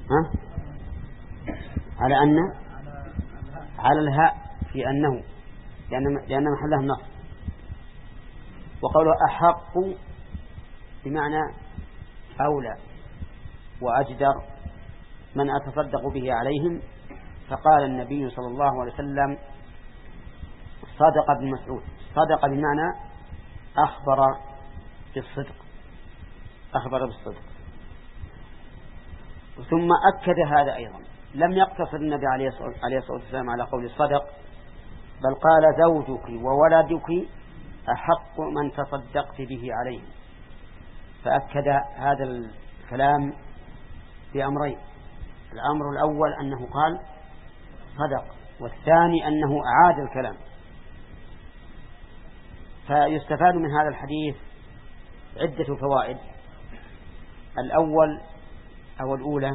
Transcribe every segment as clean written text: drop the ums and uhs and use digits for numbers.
ها؟ على الهاء في أنه، لأن محلها النصب. وقوله أحق بمعنى أولى وأجدر من أتصدق به عليهم. فقال النبي صلى الله عليه وسلم صدق ابن مسعود. صدق بمعنى أخبر بالصدق. ثم أكد هذا أيضا، لم يقتصر النبي عليه الصلاة والسلام على قول الصدق، بل قال زوجك وولدك أحق من تصدقت به عليه. فأكد هذا الكلام بأمرين: الأمر الأول أنه قال صدق، والثاني أنه أعاد الكلام. فيستفاد من هذا الحديث عدة فوائد. الأولى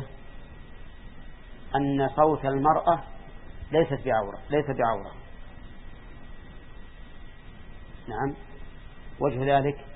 أن صوت المرأة ليس بعورة. نعم. وجه ذلك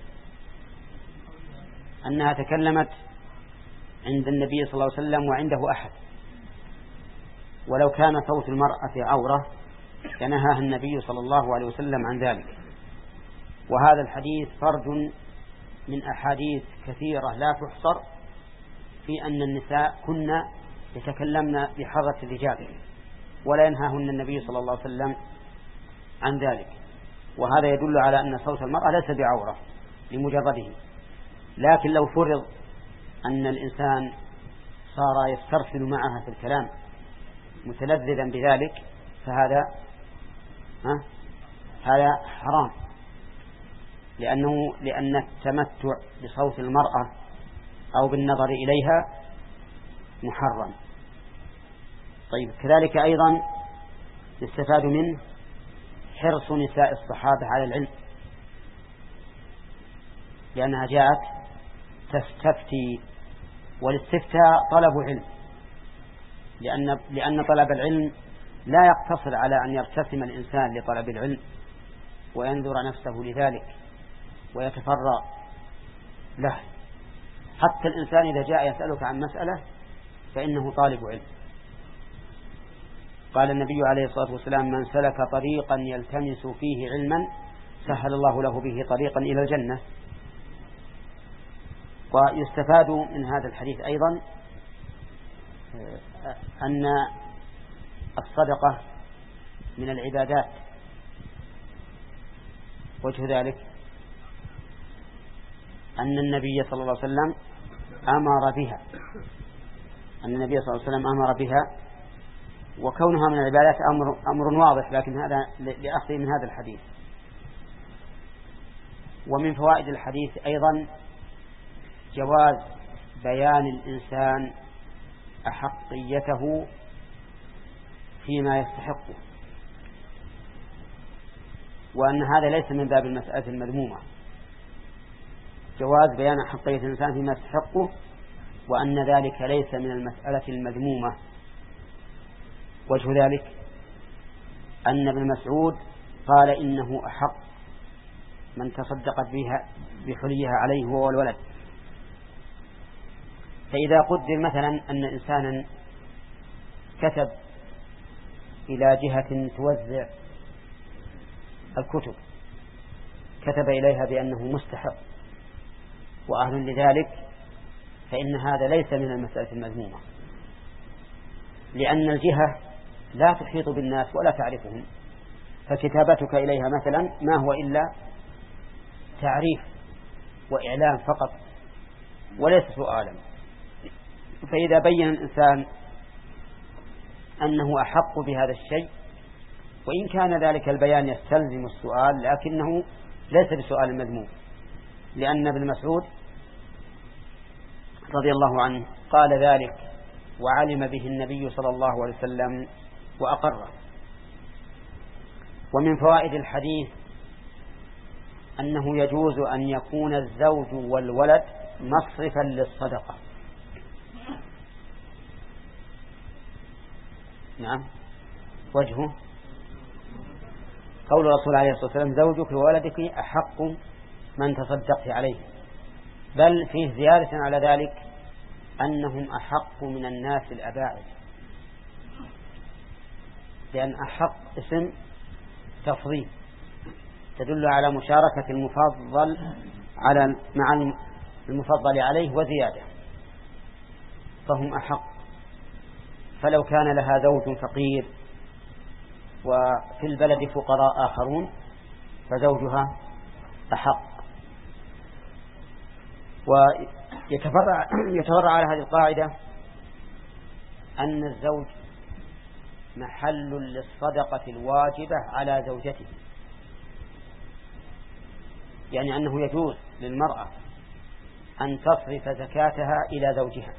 أنها تكلمت عند النبي صلى الله عليه وسلم وعنده أحد، ولو كان صوت المرأة عورة لنهاها النبي صلى الله عليه وسلم عن ذلك. وهذا الحديث فرد من أحاديث كثيرة لا تحصر في أن النساء كن يتكلمن بحضرة الرجال ولا ينهاهن النبي صلى الله عليه وسلم عن ذلك. وهذا يدل على أن صوت المرأة ليس بعورة لمجرده. لكن لو فرض أن الإنسان صار يسترسل معها في الكلام متلذذا بذلك فهذا حرام، لأن التمتع بصوت المرأة أو بالنظر إليها محرم. طيب، كذلك أيضا يستفاد منه حرص نساء الصحابة على العلم، لأنها جاءت تستفتي، والاستفتاء طلب علم، لأن طلب العلم لا يقتصر على أن يرتسم الإنسان لطلب العلم وينذر نفسه لذلك ويتفرغ له. حتى الإنسان إذا جاء يسألك عن مسألة فإنه طالب علم. قال النبي عليه الصلاة والسلام: من سلك طريقا يلتمس فيه علما سهل الله له به طريقا إلى الجنة. ويستفاد من هذا الحديث أيضا أن الصدقة من العبادات. وجه ذلك أن النبي صلى الله عليه وسلم أمر بها، وكونها من العبادات أمر واضح، لكن هذا لأخذ من هذا الحديث. ومن فوائد الحديث أيضا جواز بيان الإنسان أحقيته فيما يستحقه، وأن هذا ليس من باب المسألة المذمومة. جواز بيان أحقية الإنسان فيما يستحقه، وأن ذلك ليس من المسألة المذمومة. وجه ذلك أن ابن مسعود قال: إنه أحق من تصدقت بها بحليها عليه هو الولد. فإذا قدر مثلا أن إنسانا كتب إلى جهة توزع الكتب، كتب إليها بأنه مستحق وأهل لذلك، فإن هذا ليس من المسألة المذمومة، لأن الجهة لا تحيط بالناس ولا تعرفهم، فكتابتك إليها مثلا ما هو إلا تعريف وإعلام فقط وليس سؤالا. فإذا بين الإنسان أنه أحق بهذا الشيء، وإن كان ذلك البيان يستلزم السؤال، لكنه ليس بسؤال مذموم، لأن ابن مسعود رضي الله عنه قال ذلك وعلم به النبي صلى الله عليه وسلم وأقره. ومن فوائد الحديث أنه يجوز أن يكون الزوج والولد مصرفا للصدقة. نعم. وجهه قول الرسول عليه الصلاة والسلام: زوجك وولدك أحق من تصدقت عليه. بل فيه زيادة على ذلك أنهم أحق من الناس الأباعد، لأن أحق اسم تفضيل تدل على مشاركة المفضل مع المفضل عليه وزيادة، فهم أحق. فلو كان لها زوج فقير وفي البلد فقراء آخرون فزوجها أحق. ويتفرع على هذه القاعدة أن الزوج محل للصدقة الواجبة على زوجته، يعني أنه يجوز للمرأة أن تصرف زكاتها إلى زوجها.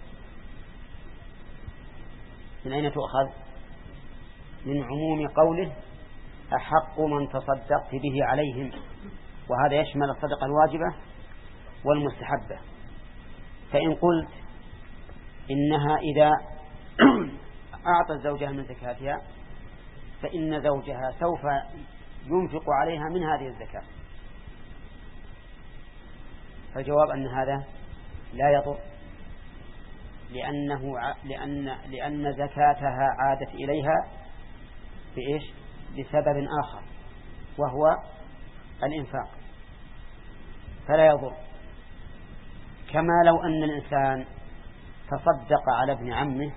من أين تؤخذ؟ من عموم قوله أحق من تصدقت به عليهم، وهذا يشمل الصدقة الواجبة والمستحبة. فإن قلت إنها إذا أعطت زوجها من زكاتها فإن زوجها سوف ينفق عليها من هذه الزكاة، فالجواب أن هذا لا يضر، لأن زكاتها عادت إليها بإيش؟ بسبب آخر وهو الإنفاق، فلا يضر. كما لو أن الإنسان تصدق على ابن عمه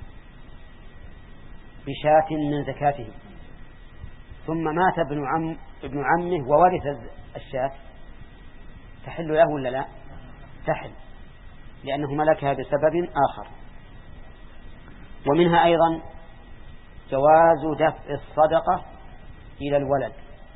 بشاة من زكاته ثم مات ابن عمه وورث الشاة، تحل له ولا لا؟ تحل، لأنه ملكها بسبب آخر. ومنها أيضا جواز دفع الصدقة إلى الولد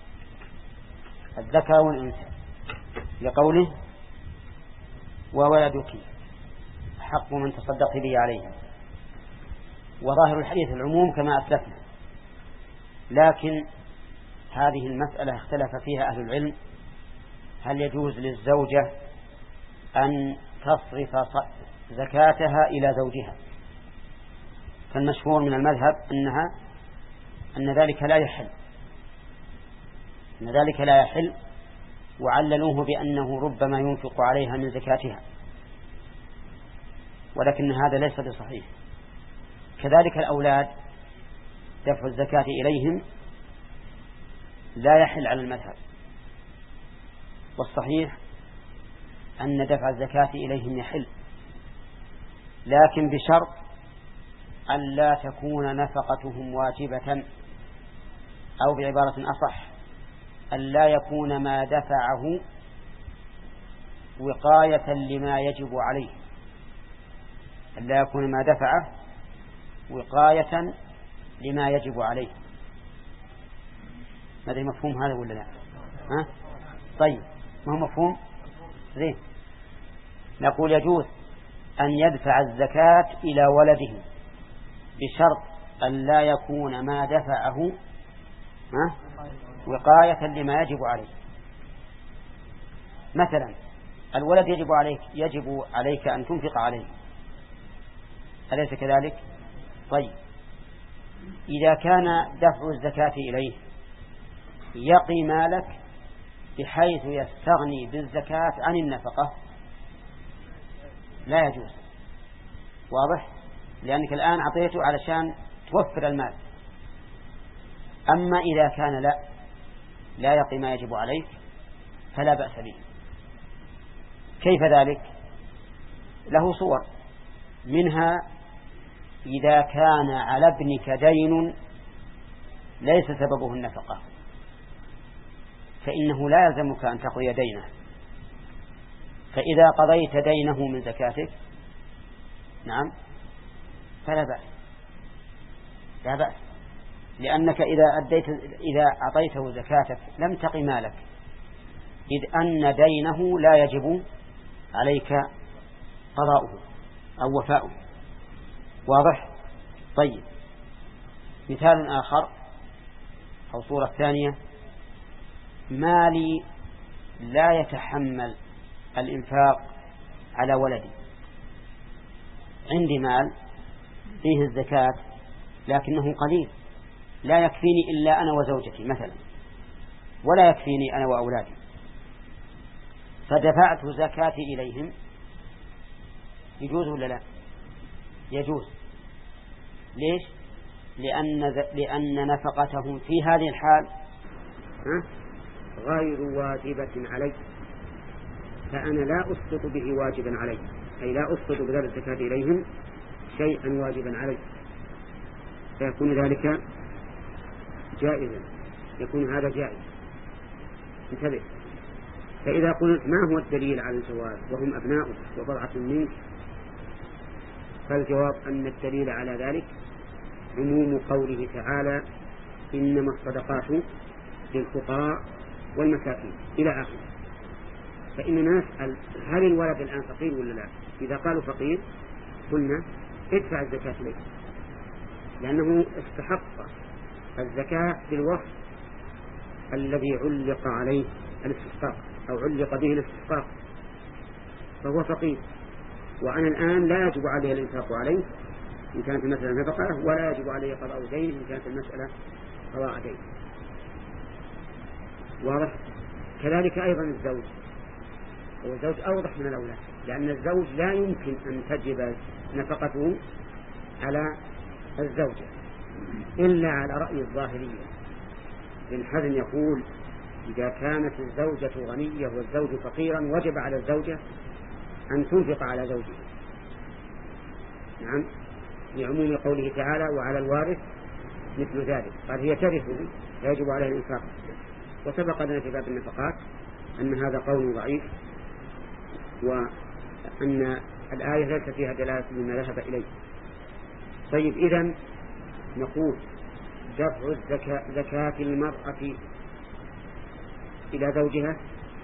الذكر والأنثى، لقوله وولدك حق من تصدق به عليه، وظاهر الحديث العموم كما أسلفنا. لكن هذه المسألة اختلف فيها أهل العلم، هل يجوز للزوجة أن تصرف زكاتها إلى زوجها؟ فالمشهور من المذهب أن ذلك لا يحل، وعللوه بأنه ربما ينفق عليها من زكاتها، ولكن هذا ليس بصحيح. كذلك الأولاد دفع الزكاة إليهم لا يحل على المذهب، والصحيح أن دفع الزكاة إليهم يحل، لكن بشرط أن لا تكون نفقتهم واجبة، أو بعبارة أصح أن لا يكون ما دفعه وقاية لما يجب عليه، أن لا يكون ما دفعه وقاية لما يجب عليه. ماذا مفهوم هذا ولا لا؟ ها؟ طيب، ما هو مفهوم؟ زين. نقول يجوز أن يدفع الزكاة إلى ولده بشرط أن لا يكون ما دفعه وقاية لما يجب عليه. مثلا الولد يجب عليك أن تنفق عليه، أليس كذلك؟ طيب، إذا كان دفع الزكاة إليه يقي مالك بحيث يستغني بالزكاة عن النفقة لا يجوز، واضح؟ لأنك الآن أعطيته علشان توفر المال. أما إذا كان لا يقي ما يجب عليك فلا بأس به. كيف ذلك؟ له صور، منها إذا كان على ابنك دين ليس سببه النفقة فإنه لا يلزمك أن تقضي دينه، فإذا قضيت دينه من زكاتك نعم فلا بأس، لا بأس، لأنك إذا أعطيته زكاتك لم تقي مالك، إذ أن دينه لا يجب عليك قضاؤه أو وفاؤه، واضح؟ طيب، مثال آخر أو صورة ثانية: مالي لا يتحمل الإنفاق على ولدي، عندي مال فيه الزكاة لكنه قليل لا يكفيني إلا أنا وزوجتي مثلا، ولا يكفيني أنا وأولادي، فدفعت زكاتي إليهم، يجوز ولا لا؟ يجوز. ليش؟ لأن نفقتهم في هذه الحال غير واجبة علي، فأنا لا أسقط به واجبا علي، أي لا أسقط بذلك الزكاة إليهم شيئا واجبا علي، فيكون ذلك جائزا، يكون هذا جائز. انتبه. فإذا قلت ما هو الدليل على الجواز وهم أبناؤك وبضعة منك، فالجواب أن الدليل على ذلك عموم قوله تعالى إنما الصدقات للفقراء والمساكين إلى آخره. فإننا نسأل هل الولد الآن فقير ولا لا؟ إذا قالوا فقير قلنا ادفع الزكاة إليه، لأنه استحق الزكاة بالوصف الذي علق عليه الاستحقاق أو علق به الاستحقاق، فهو فقير، وأنا الآن لا يجب عليه الإنفاق عليه إن كانت المسألة نفقة، ولا يجب عليه قضاء دين إن كانت المسألة قضاء دين. واضح؟ كذلك أيضا الزوج، والزوج أوضح من الأولاد، لأن الزوج لا يمكن أن تجب نفقته على الزوجة إلا على رأي الظاهرية. ابن حزم يقول إذا كانت الزوجة غنية والزوج فقيرا وجب على الزوجة أن تنفق على زوجها. نعم، لعموم قوله تعالى وعلى الوارث مثل ذلك، قال هي ترثه فيجب عليه الإنفاق. وسبق لنا في باب النفقات أن هذا قول ضعيف، وأن الآية ليس فيها دلالة مما ذهب إليه. طيب، إذن نقول دفع زكاة المرأة إلى زوجها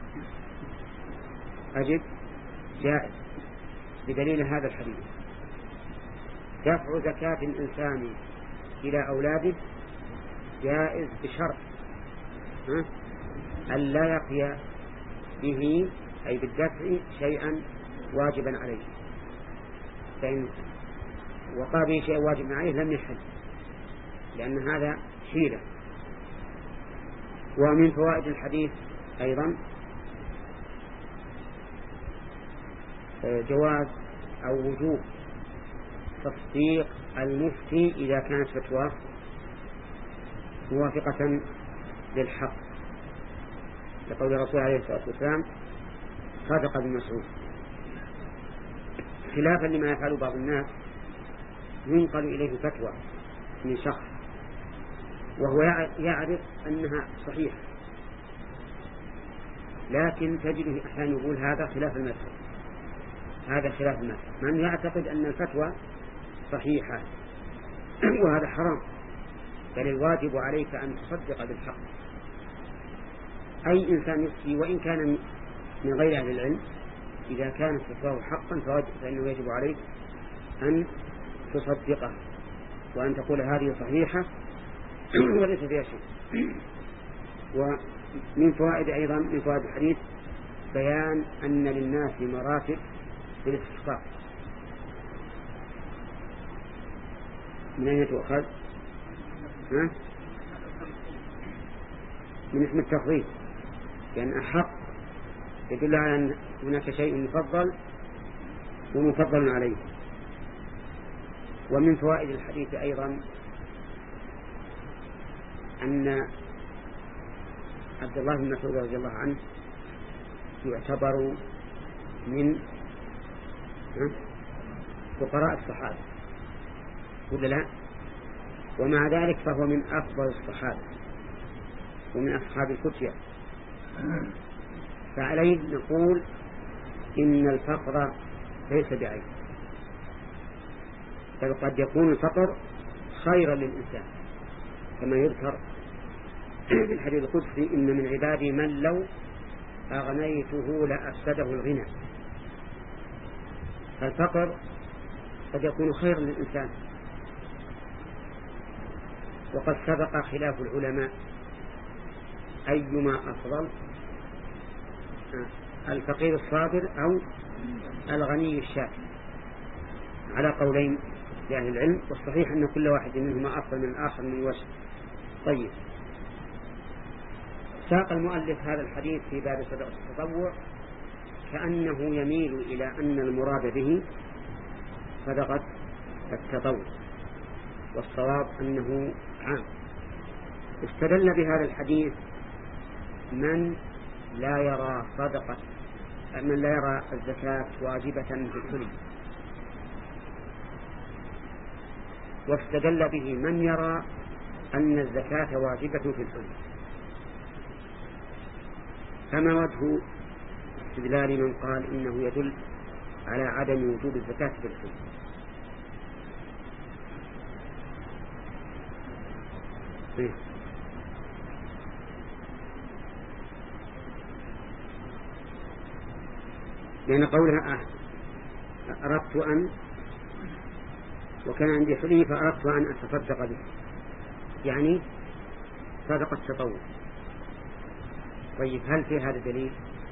أجب جائز بدليل هذا الحديث. دفع زكاة الإنسان إلى أولاده جائز بشرط أن لا يقي به أي بالدفع شيئا واجبا عليه، فإن وقع به شيء واجب عليه لم يحل، لأن هذا حيلة. ومن فوائد الحديث أيضا جواز أو وجوب تصديق المفتي إذا كانت فتواه موافقة للحق، لقول الرسول عليه الصلاة والسلام صادق ابن مسعود، خلافا لما يفعل بعض الناس، ينقل إليه فتوى من شخص وهو يعرف أنها صحيحة، لكن تجده أحيانا يقول هذا خلاف المذهب، هذا خلاف المذهب، من يعتقد أن الفتوى صحيحة وهذا حرام. بل الواجب عليك أن تصدق بالحق. أي إنسان يفتي وإن كان من غير أهل العلم، إذا كانت فتواه حقا فإنه يجب عليك أن تصدقه وأن تقول هذه صحيحة وليس فيها شيء. ومن فوائد أيضا من فوائد الحديث بيان أن للناس مراتب في الاستحقاق. من أين تؤخذ؟ من اسم التفضيل، لأن أحق يدل على أن هناك شيء مفضل ومفضل عليه. ومن فوائد الحديث أيضا أن عبد الله بن مسعود رضي الله عنه يعتبر من فقراء الصحابة ولا لا؟ ومع ذلك فهو من أفضل الصحابة ومن أصحاب الفتية، فعليه نقول إن الفقر ليس بعيب، بل قد يكون الفقر خيرا للإنسان، كما يذكر في الحديث القدسي إن من عبادي من لو أغنيته لأفسده الغنى. فالفقر قد يكون خيرا للإنسان. وقد سبق خلاف العلماء أيما أفضل، الفقير الصابر أو الغني الشاكر، على قولين لأهل العلم، والصحيح أن كل واحد منهما أفضل من الآخر من وجه. طيب، ساق المؤلف هذا الحديث في باب صدقة التطوع كأنه يميل إلى أن المراد به صدقة التطوع، والصواب أنه عام. استدل بهذا الحديث من لا يرى الزكاة واجبة في الحلي، واستدل به من يرى أن الزكاة واجبة في الحلي. فما وجه استدلال من قال إنه يدل على عدم وجوب الزكاة في الحلي؟ لأن قولها أردت أن، وكان عندي حلي فأردت أن أتصدق به، يعني صدقة تطوع. طيب هل في هذا دليل؟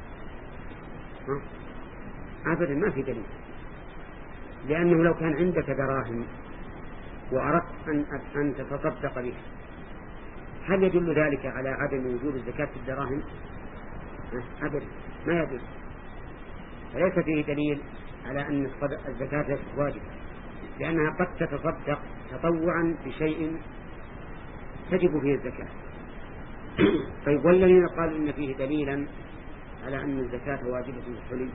أبدا ما في دليل، لأنه لو كان عندك دراهم وأردت أن تتصدق به، هل يدل ذلك على عدم وجوب الزكاة في الدراهم؟ أبدا ما يدل، فليس فيه دليل على أن الزكاة واجبة، لأنها قد تتصدق تطوعا بشيء تجب فيه الزكاة. طيب والذين قالوا إن فيه دليلا على أن الزكاة واجبة في الحلي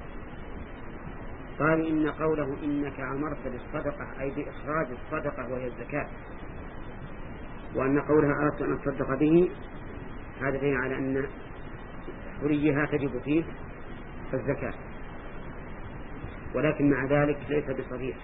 قال إن قوله إنك أمرت بالصدقة أي بإخراج الصدقة وهي الزكاة، وأن قولها أردت أن أتصدق به هذا دليل على أن حليها تجب فيه الزكاة، ولكن مع ذلك ليس بصريح.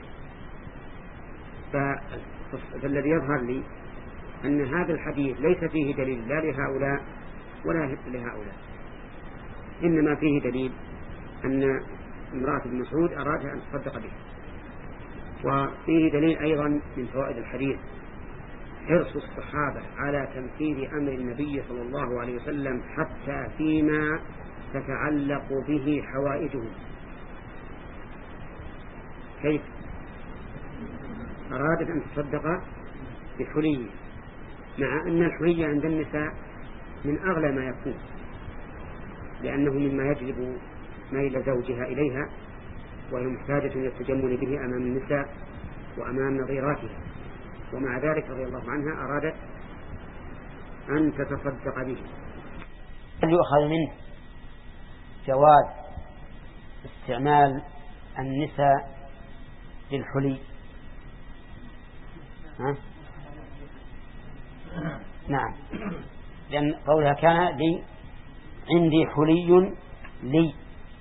فالذي يظهر لي أن هذا الحديث ليس فيه دليل لا لهؤلاء ولا لهؤلاء، إنما فيه دليل أن امرأة ابن مسعود أرادها أن تصدق به. وفيه دليل أيضا من فوائد الحديث حرص الصحابة على تنفيذ أمر النبي صلى الله عليه وسلم حتى فيما تتعلق به حوائجهم. كيف؟ أرادت أن تصدق بحلي، مع أن الحلي عند النساء من أغلى ما يكون، لأنه مما يجلب ميل زوجها إليها، وهي محتاجة إلى التجمل به أمام النساء وأمام نظيراتها، ومع ذلك رضي الله عنها أرادت أن تتصدق به. يؤخذ منه جواز استعمال النساء للحلي. نعم، لأن قولها كان لي عندي حلي لي،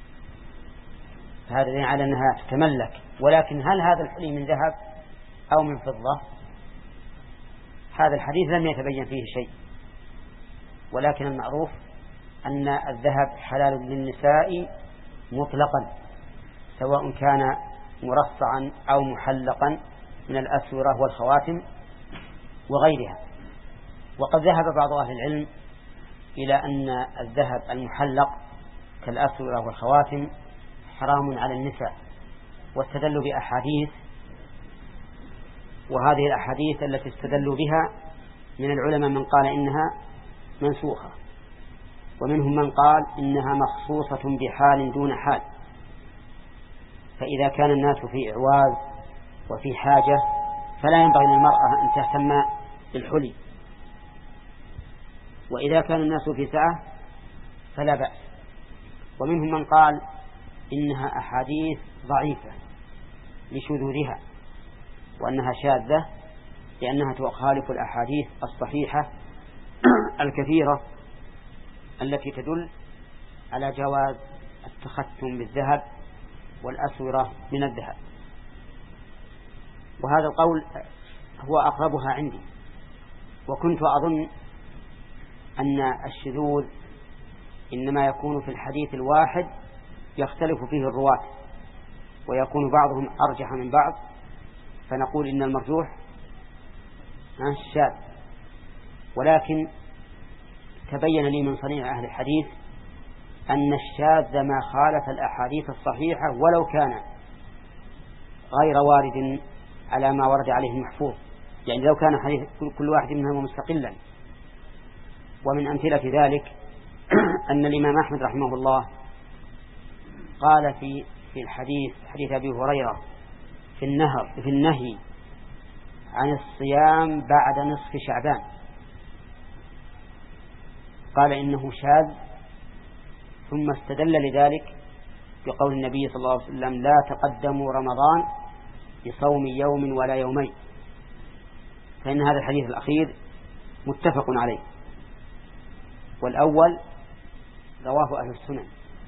هذا دليل على أنها تتملك. ولكن هل هذا الحلي من ذهب أو من فضة؟ هذا الحديث لم يتبين فيه شيء، ولكن المعروف أن الذهب حلال للنساء مطلقا، سواء كان مرصعا أو محلقا من الأسورة والخواتم وغيرها. وقد ذهب بعض أهل العلم إلى أن الذهب المحلق كالأسورة والخواتم حرام على النساء، واستدلوا بأحاديث، وهذه الأحاديث التي استدلوا بها من العلماء من قال إنها منسوخة، ومنهم من قال إنها مخصوصة بحال دون حال. فإذا كان الناس في إعواز وفي حاجة فلا ينبغي للمرأة أن تهتم بالحلي، وإذا كان الناس في سعة فلا بأس. ومنهم من قال إنها أحاديث ضعيفة لشذوذها، وأنها شاذة لأنها تخالف الأحاديث الصحيحة الكثيرة التي تدل على جواز التختم بالذهب والأسورة من الذهب. وهذا القول هو أقربها عندي، وكنت أظن أن الشذوذ إنما يكون في الحديث الواحد يختلف فيه الرواة، ويكون بعضهم أرجح من بعض، فنقول إن المرجوح الشاذ. ولكن تبين لي من صنيع أهل الحديث أن الشاذ ما خالف الأحاديث الصحيحة ولو كان غير وارد على ما ورد عليه المحفوظ، يعني لو كان حديث كل واحد منهم مستقلا. ومن أمثلة ذلك أن الإمام أحمد رحمه الله قال في الحديث، حديث أبي هريرة في النهي عن الصيام بعد نصف شعبان، قال إنه شاذ، ثم استدل لذلك بقول النبي صلى الله عليه وسلم: لا تقدموا رمضان بصوم يوم ولا يومين، فإن هذا الحديث الأخير متفق عليه، والأول رواه أهل السنن،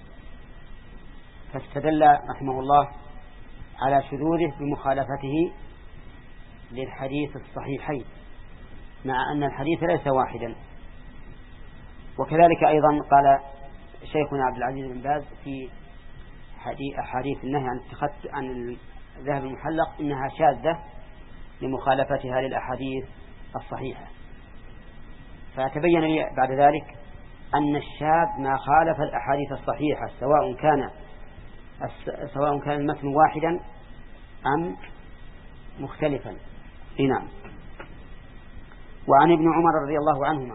فاستدل رحمه الله على شذوذه بمخالفته للحديث الصحيحين، مع أن الحديث ليس واحدا. وكذلك أيضا قال شيخنا عبد العزيز بن باز في أحاديث النهي عن الذهب المحلق إنها شاذة لمخالفتها للأحاديث الصحيحة. فتبين لي بعد ذلك أن الشاذ ما خالف الأحاديث الصحيحة، سواء كان المتن واحدا أم مختلفا. نعم. وعن ابن عمر رضي الله عنهما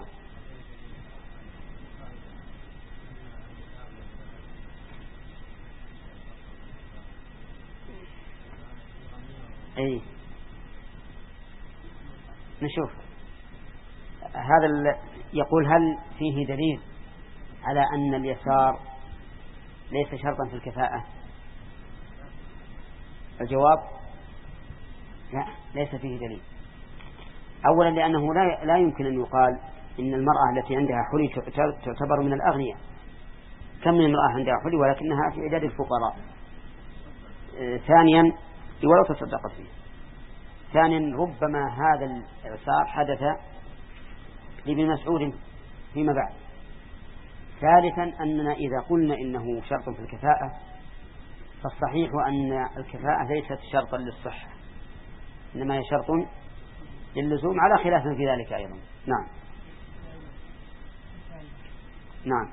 نشوف هذا يقول: هل فيه دليل على أن اليسار ليس شرطا في الكفاءة؟ الجواب: لا، ليس فيه دليل. أولا لأنه لا يمكن أن يقال إن المرأة التي عندها حلي تعتبر من الأغنياء. كم من امرأة عندها حلي ولكنها في عداد الفقراء. ثانيا ولو تصدقت فيه. ثانيا ربما هذا الإعسار حدث لابن مسعود فيما بعد. ثالثا أننا إذا قلنا إنه شرط في الكفاءة فالصحيح أن الكفاءة ليست شرطا للصحة، إنما هي شرط للزوم، على خلاف في ذلك أيضا. نعم. نعم.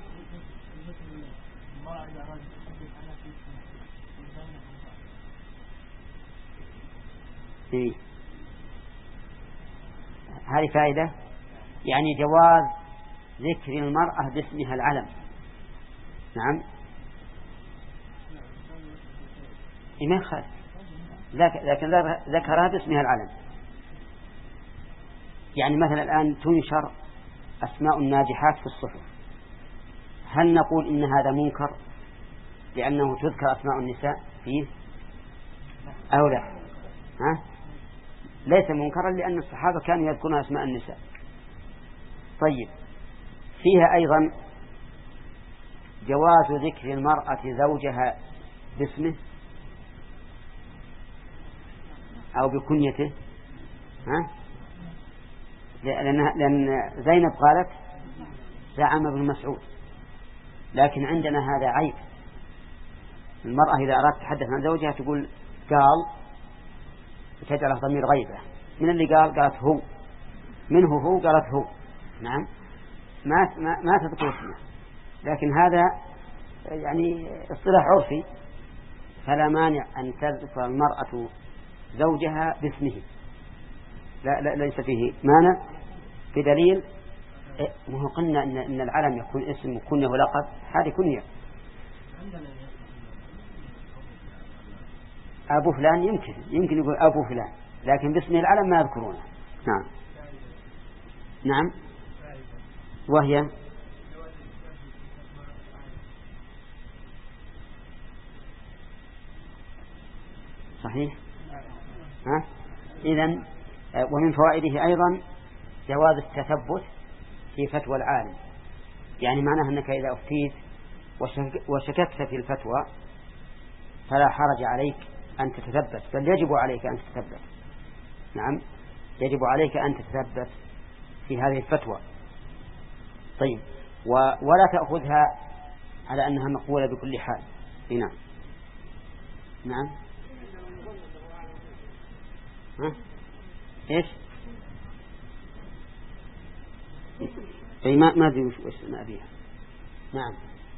هذه فائدة، يعني جواز ذكر المرأة باسمها العلم. نعم. ما خالف، لكن ذكرها باسمها العلم. يعني مثلا الآن تنشر أسماء الناجحات في الصحف، هل نقول إن هذا منكر لأنه تذكر أسماء النساء فيه أو لا؟ ليس منكرا لأن الصحابة كانوا يذكرون أسماء النساء. طيب، فيها أيضا جواز ذكر المرأة زوجها باسمه أو بكنيته، لأن زينب قالت: زعم ابن مسعود. لكن عندنا هذا عيب. المرأة إذا أرادت تحدث عن زوجها تقول قال، وتجعله ضمير غيبة. من اللي قالت هو، منه هو قالت هو. نعم، ما تذكر اسمه. لكن هذا يعني اصطلاح عرفي، فلا مانع أن تذكر المرأة زوجها باسمه، لا ليس فيه مانع، بدليل وهو قلنا إن العلم يكون اسم وكنية ولقب، هذه كنية. أبو فلان يمكن يقول أبو فلان، لكن باسم العلم ما يذكرونه. نعم. نعم. وهي صحيح. إذن ومن فوائده أيضا جواز التثبت في فتوى العالم، يعني معناه أنك إذا أفتيت وشككت في الفتوى فلا حرج عليك أن تتثبت، بل يجب عليك أن تتثبت. نعم، يجب عليك أن تتثبت في هذه الفتوى. طيب، ولا تأخذها على أنها مقبولة بكل حال. نعم. نعم. إيش؟ أي ما أدري وش نبيها. نعم.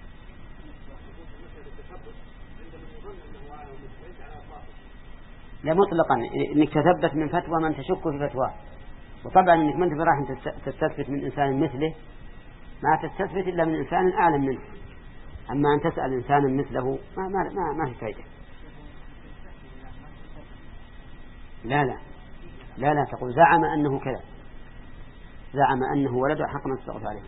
لا مطلقا، إنك تثبت من فتوى من تشك في فتواه. وطبعا إنك من راح تستثبت من إنسان مثله، ما تستثبت إلا من إنسان أعلم منه. أما أن تسأل إنسانا مثله ما في فائدة. لا لا لا لا، تقول زعم أنه كذا، زعم أنه ولد حق من تستغفر عليه.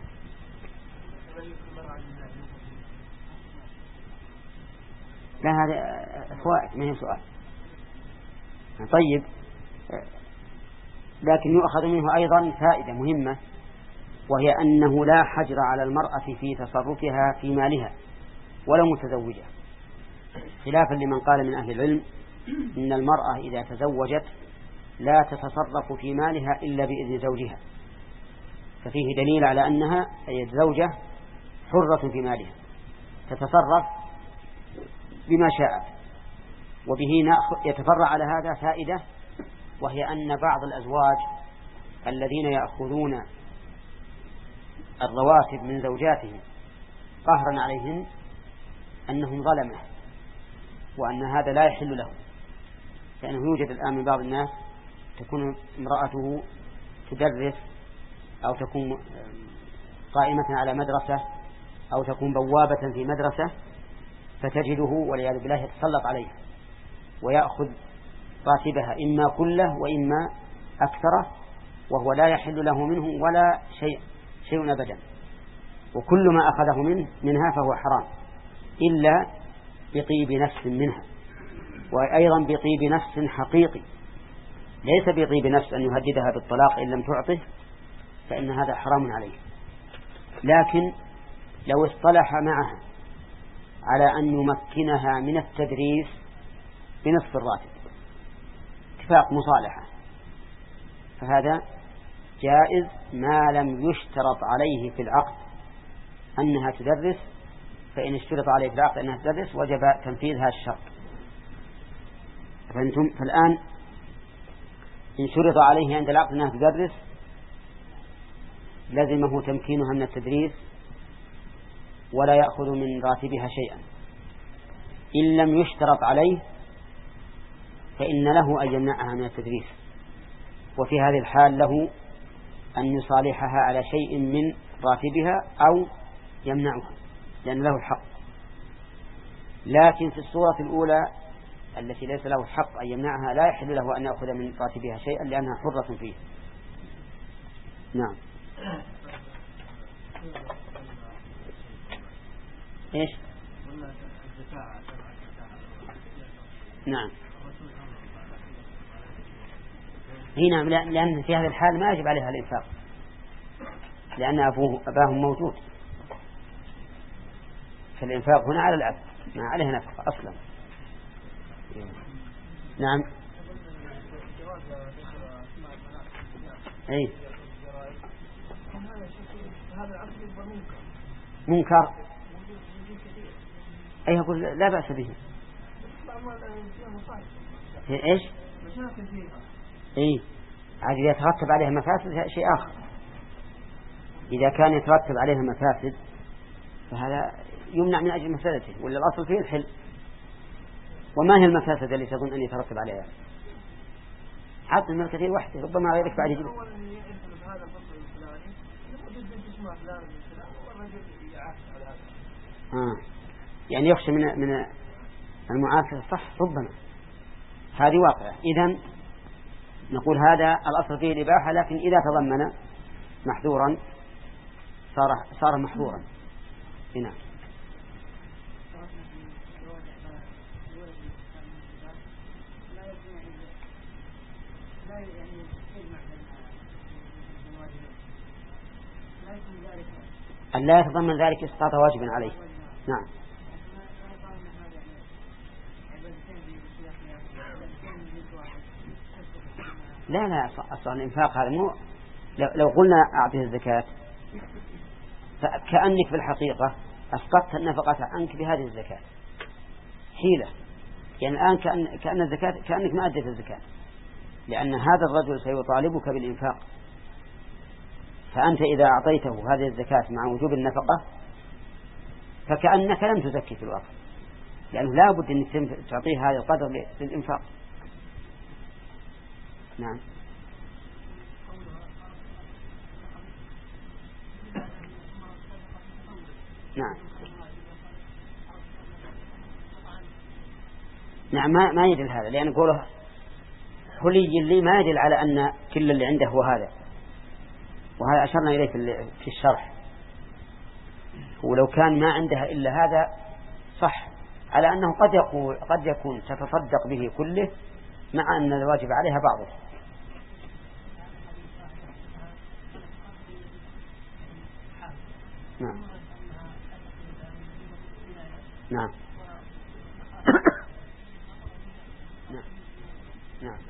لا هذا فوائد ما هي سؤال. طيب، لكن يؤخذ منه أيضا فائدة مهمة، وهي أنه لا حجر على المرأة في تصرفها في مالها ولو متزوجة، خلافا لمن قال من أهل العلم إن المرأة إذا تزوجت لا تتصرف في مالها إلا بإذن زوجها، ففيه دليل على أنها أي الزوجة حرة في مالها تتصرف بما شاءت. وبه يتفرع على هذا فائدة، وهي أن بعض الأزواج الذين يأخذون الرواتب من زوجاتهم قهرا عليهن أنهم ظلمة، وأن هذا لا يحل لهم، لأنه يوجد الآن من بعض الناس تكون امرأته تدرس أو تكون قائمة على مدرسة أو تكون بوابة في مدرسة، فتجده والعياذ بالله يتسلط عليها ويأخذ راتبها إما كله وإما أكثره، وهو لا يحل له منه ولا شيء أبدا، وكل ما أخذه منها فهو حرام إلا بطيب نفس منها، وأيضا بطيب نفس حقيقي، ليس بطيب نفس أن يهددها بالطلاق إن لم تعطه، فإن هذا حرام عليه. لكن لو اصطلح معها على أن يمكنها من التدريس بنصف الراتب اتفاق مصالحة، فهذا جائز ما لم يشترط عليه في العقد أنها تدرس، فإن اشترط عليه في العقد أنها تدرس وجب تنفيذ هذا الشرط. فأنتم فالآن إن شرط عليه عند العقد أنها تدرس لزمه تمكينها من التدريس ولا يأخذ من راتبها شيئا. إن لم يشترط عليه فإن له أن يمنعها من التدريس، وفي هذه الحال له أن يصالحها على شيء من راتبها أو يمنعها لأن له الحق. لكن في الصورة الأولى التي ليس له الحق أن يمنعها لا يحل له أن يأخذ من راتبها شيئا لأنها حرة فيه. نعم. إيش؟ نعم. هنا لأن في هذه الحال ما يجب عليها الإنفاق لأن أباهم موجود، فالإنفاق هنا على الأب ما عليها نفقة أصلا. نعم. أي منكر، أي يقول لا بأس به. إيش؟ إيه عاد إذا يترتب عليها مفاسد شيء آخر. إذا كان يترتب عليها مفاسد فهذا يمنع من أجل مفسدته، ولا الأصل فيه الحل. وما هي المفاسد اللي تظن أن يترتب عليها؟ حط من الكثير وحده، ربما غيرك بعد يجب. يعني يخشى من المعاكسة، صح، ربما هذه واقعة. إذن نقول هذا الأصل فيه الإباحة، لكن إذا تضمن محذورا صار محذورا. هنا أن لا يتضمن ذلك إسقاط واجب عليه. نعم. لا أصلا الإنفاق هذا مو لو قلنا أعطيه الزكاة فكأنك في الحقيقة أسقطت النفقة عنك بهذه الزكاة، حيلة. يعني الآن كأن الزكاة كأنك ما أديت الزكاة، لأن هذا الرجل سيطالبك بالإنفاق، فأنت إذا أعطيته هذه الزكاة مع وجوب النفقة فكأنك لم تزكي في الواقع، لأنه لا بد أن تعطيه هذا القدر للإنفاق. نعم. نعم. نعم ما يدل هذا، لأن قوله حلي لي ما يدل على أن كل اللي عنده هو هذا، وهذا أشرنا إليه في الشرح. ولو كان ما عندها إلا هذا صح، على أنه قد يكون تتصدق به كله مع أن الواجب عليها بعضه. نعم نعم نعم نعم.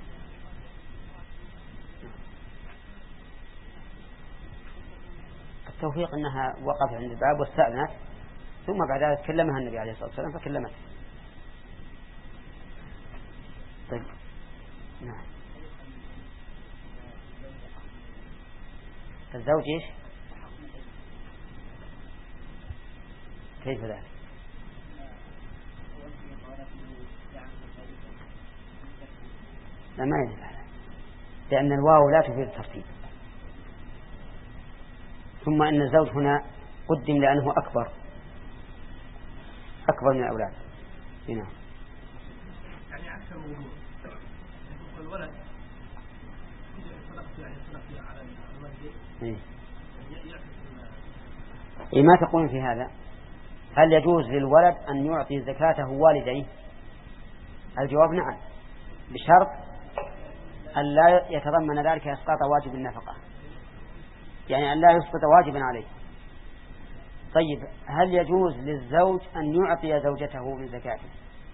التوفيق أنها وقفت عند الباب واستأذنت، ثم بعد ذلك كلمها النبي عليه الصلاة والسلام فكلمت. طيب نعم. الزوج إيش؟ كيف ذلك؟ لا ما يدل على، لأن الواو لا تفيد الترتيب، ثم أن الزوج هنا قدم لأنه أكبر من الأولاد. هنا يعني عكس الموضوع الولد صدق على الوالدين. إيه ما تقولون في هذا؟ هل يجوز للولد أن يعطي زكاته والديه؟ الجواب نعم، بشرط أن لا يتضمن ذلك إسقاط واجب النفقة، يعني أن لا يسقط واجبا عليه. طيب هل يجوز للزوج أن يعطي زوجته من زكاته؟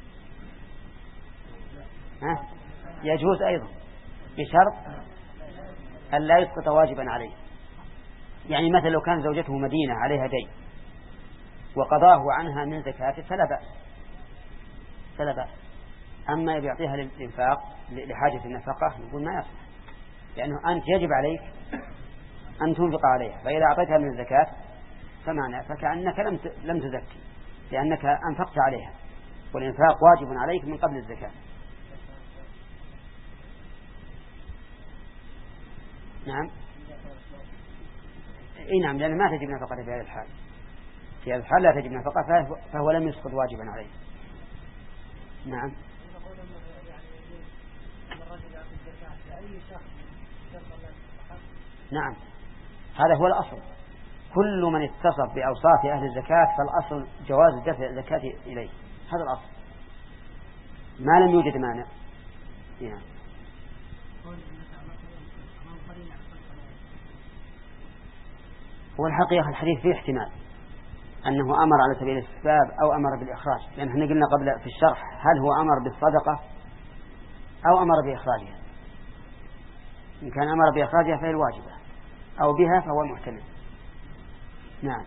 يجوز أيضا بشرط أن لا يسقط واجبا عليه. يعني مثلا لو كان زوجته مدينة عليها دين وقضاه عنها من زكاته فلا بأس. أما يعطيها للإنفاق لحاجة النفقة نقول ما يصح، لأنه أنت يجب عليك أن تنفق عليها، فإذا أعطيتها من الزكاة فمعنى فكأنك لم تزكي، لأنك أنفقت عليها، والإنفاق واجب عليك من قبل الزكاة. نعم نعم، لأن ما تجب نفقة في هذا الحال، في هذا الحال لا تجب نفقة، فهو لم يسقط واجبا عليه. نعم نعم، هذا هو الأصل. كل من اتصف بأوصاف أهل الزكاة فالأصل جواز دفع الزكاة إليه، هذا الأصل ما لم يوجد مانع. نعم. هو الحقيقة الحديث فيه احتمال أنه أمر على سبيل الاستحباب أو أمر بالإخراج، لأن احنا قلنا قبل في الشرح هل هو أمر بالصدقة أو أمر بإخراجها. إن كان أمر بإخراجها فهي الواجبة، أو بها فهو المحتمل. نعم.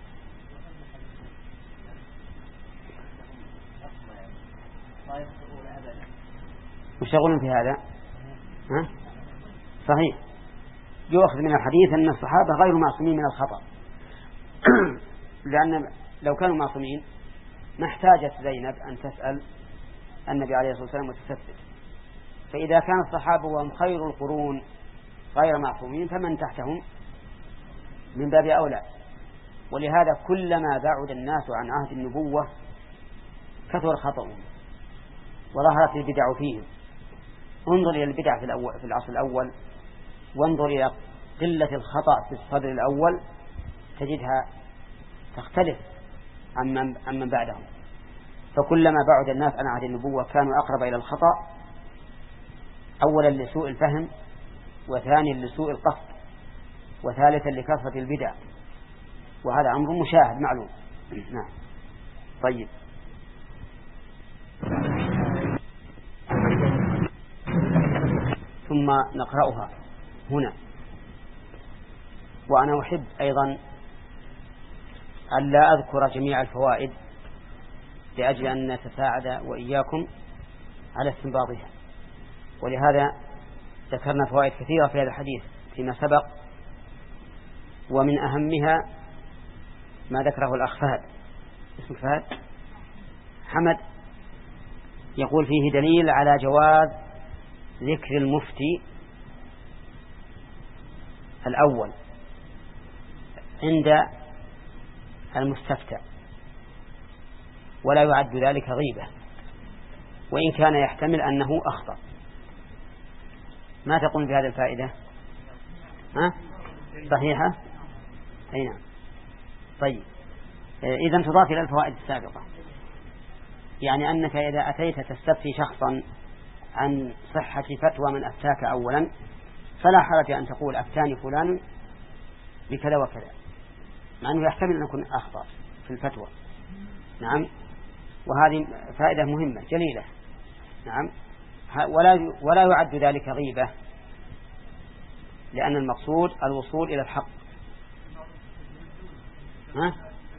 مشغول في هذا صحيح. يؤخذ من الحديث أن الصحابة غير معصومين من الخطأ لأن لو كانوا معصومين ما احتاجت زينب أن تسأل النبي عليه الصلاة والسلام وتستفسر. فإذا كان الصحابة وهم خير القرون غير معصومين فمن تحتهم من باب أولى. ولهذا كلما بعد الناس عن عهد النبوة كثر خطأهم وظهرت البدع فيهم. انظر إلى البدع في العصر الأول، وانظر إلى قلة الخطأ في الصدر الأول تجدها تختلف عمن بعدهم. فكلما بعد الناس عن عهد النبوة كانوا أقرب إلى الخطأ، أولا لسوء الفهم، وثانيا لسوء القصد، وثالثا لكثرة البدع، وهذا أمر مشاهد معلوم. نعم. طيب ثم نقرأها هنا. وأنا أحب أيضا أن لا أذكر جميع الفوائد لأجل أن نتساعد وإياكم على استنباطها، ولهذا ذكرنا فوائد كثيرة في هذا الحديث فيما سبق، ومن أهمها ما ذكره الأخ فهد. اسمك فهد حمد، يقول فيه دليل على جواز ذكر المفتي الأول عند المستفتى، ولا يعد ذلك غيبة وإن كان يحتمل أنه أخطأ. ما تقول بهذه الفائدة؟ ها؟ صحيحة؟ أي نعم. طيب، إذا تضاف إلى الفوائد السابقة، يعني أنك إذا أتيت تستفتي شخصا عن صحة فتوى من أفتاك أولا فلا حرج أن تقول أفتاني فلان بكذا وكذا، مع أنه يحتمل أن يكون أخطأ في الفتوى. نعم، وهذه فائدة مهمة جليلة. نعم، ولا يعد ذلك غيبة، لأن المقصود الوصول إلى الحق. ها؟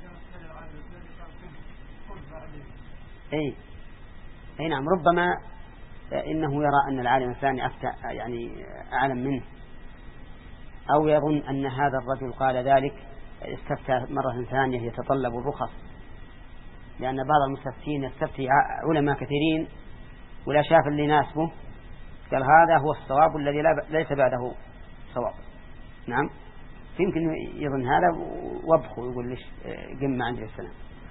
أي نعم، ربما إنه يرى أن العالم الثاني أفتى يعني أعلم منه، أو يظن أن هذا الرجل قال ذلك استفتى مرة ثانية يتطلب الرخص، لأن بعض المستفتين يستفتي علماء كثيرين ولا شاف اللي يناسبه قال هذا هو الصواب الذي ليس بعده صواب. نعم، يمكن يظن هذا وابخو يقول ليش قمة عندي السلام.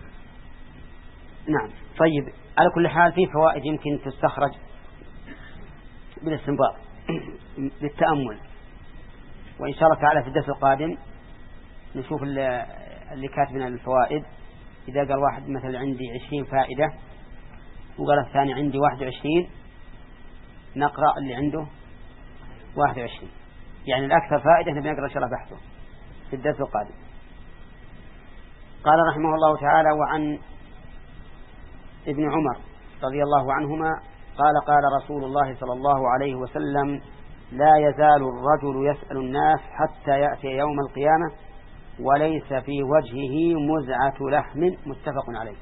نعم. طيب، على كل حال في فوائد يمكن تستخرج بالاستنباط بالتأمل، وإن شاء الله تعالى في الدرس القادم نشوف اللي كاتبنا الفوائد. إذا قال واحد مثلا عندي 20 فائدة وقال الثاني عندي 21، نقرأ اللي عنده 21، يعني الأكثر فائدة نبي نقرأ إن شاء الله بحثه في الدرس القادم. قال رحمه الله تعالى: وعن ابن عمر رضي الله عنهما قال: قال رسول الله صلى الله عليه وسلم: لا يزال الرجل يسأل الناس حتى يأتي يوم القيامة وليس في وجهه مزعة لحم. متفق عليه.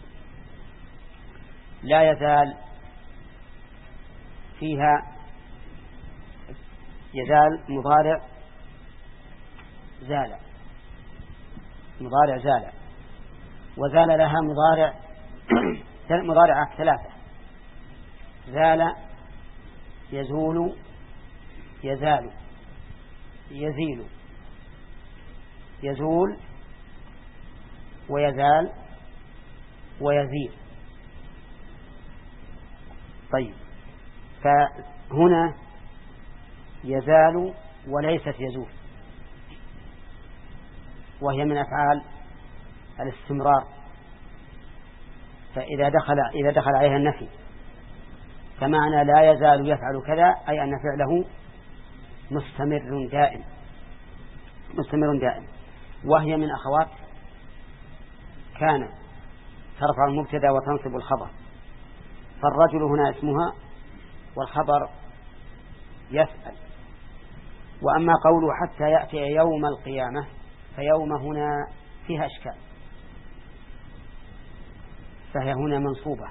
لا يزال فيها يزال مضارع زال، مضارع زال، وزال لها مضارعة ثلاثة: زال، يزول، يزال، يزيل. يزول ويزال ويزيل. طيب، فهنا يزال وليست يزول، وهي من أفعال الاستمرار، فإذا دخل عليها النفي، فمعنى لا يزال يفعل كذا أي أن فعله مستمر دائم، وهي من أخوات كان ترفع المبتدا وتنصب الخبر، فالرجل هنا اسمها والخبر يسأل. وأما قوله حتى يأتي يوم القيامة فيوم هنا فيها إشكال، فهي هنا منصوبة،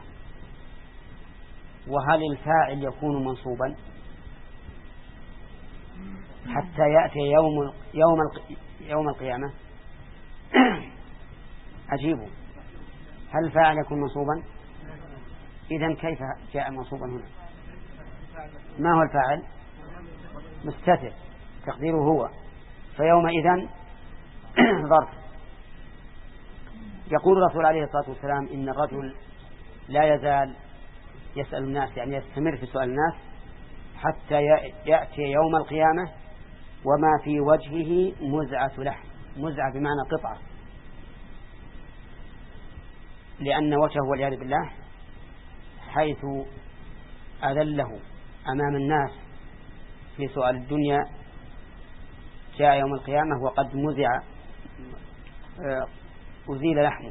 وهل الفاعل يكون منصوبا حتى يأتي يوم القيامة؟ أجيبوا، هل الفاعل يكون منصوبا؟ إذن كيف جاء منصوبا هنا؟ ما هو الفاعل؟ مستتر، تقديره هو، فيومئذ ظرف. يقول الرسول عليه الصلاة والسلام: إن الرجل لا يزال يسأل الناس، يعني يستمر في سؤال الناس حتى يأتي يوم القيامة وما في وجهه مزعة لحم. مزعة بمعنى قطعة، لأن وجهه والعياذ بالله حيث أذله أمام الناس في سؤال الدنيا جاء يوم القيامة وقد مزع، أزيل لحمه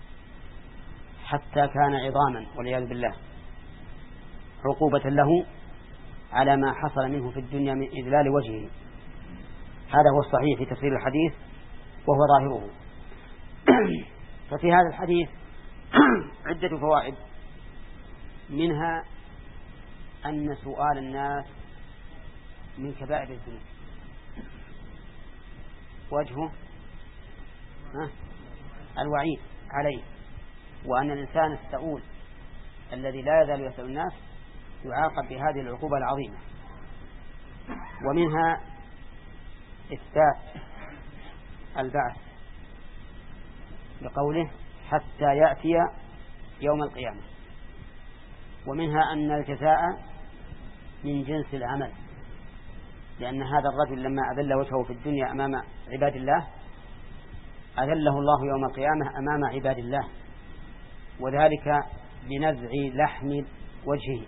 حتى كان عظاما والعياذ بالله، عقوبة له على ما حصل منه في الدنيا من إذلال وجهه. هذا هو الصحيح في تفسير الحديث وهو ظاهره. ففي هذا الحديث عدة فوائد، منها أن سؤال الناس من كبائر الذنوب وجهه الوعيد عليه، وأن الإنسان السؤول الذي لا يزال يسأل الناس يعاقب بهذه العقوبة العظيمة. ومنها إثبات البعث بقوله حتى يأتي يوم القيامة. ومنها أن الجزاء من جنس العمل، لأن هذا الرجل لما أذل وجهه في الدنيا أمام عباد الله أذله الله يوم القيامة أمام عباد الله، وذلك بنزع لحم وجهه.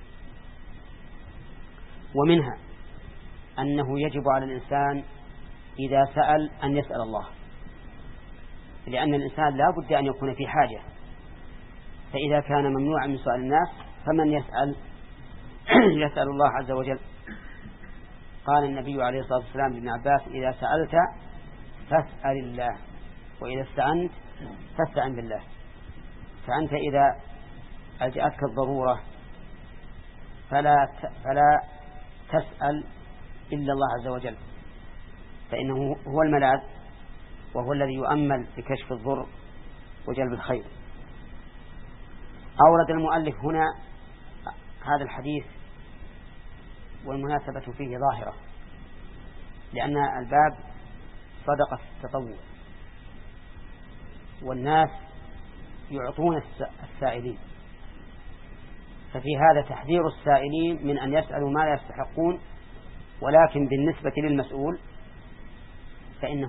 ومنها أنه يجب على الإنسان إذا سأل أن يسأل الله، لأن الإنسان لا بد أن يكون في حاجة، فإذا كان ممنوعا من سؤال الناس فمن يسأل؟ يسأل الله عز وجل. قال النبي عليه الصلاة والسلام لابن عباس: إذا سألت فاسأل الله، وإذا استعنت فاستعن بالله. فأنت إذا أجأتك الضرورة فلا تسأل إلا الله عز وجل، فإنه هو الملاذ وهو الذي يؤمل بكشف الضر وجلب الخير. أورد المؤلف هنا هذا الحديث والمناسبة فيه ظاهرة، لأن الباب صدقة التطوع، والناس يعطون السائلين، ففي هذا تحذير السائلين من أن يسألوا ما لا يستحقون، ولكن بالنسبة للمسؤول فإنه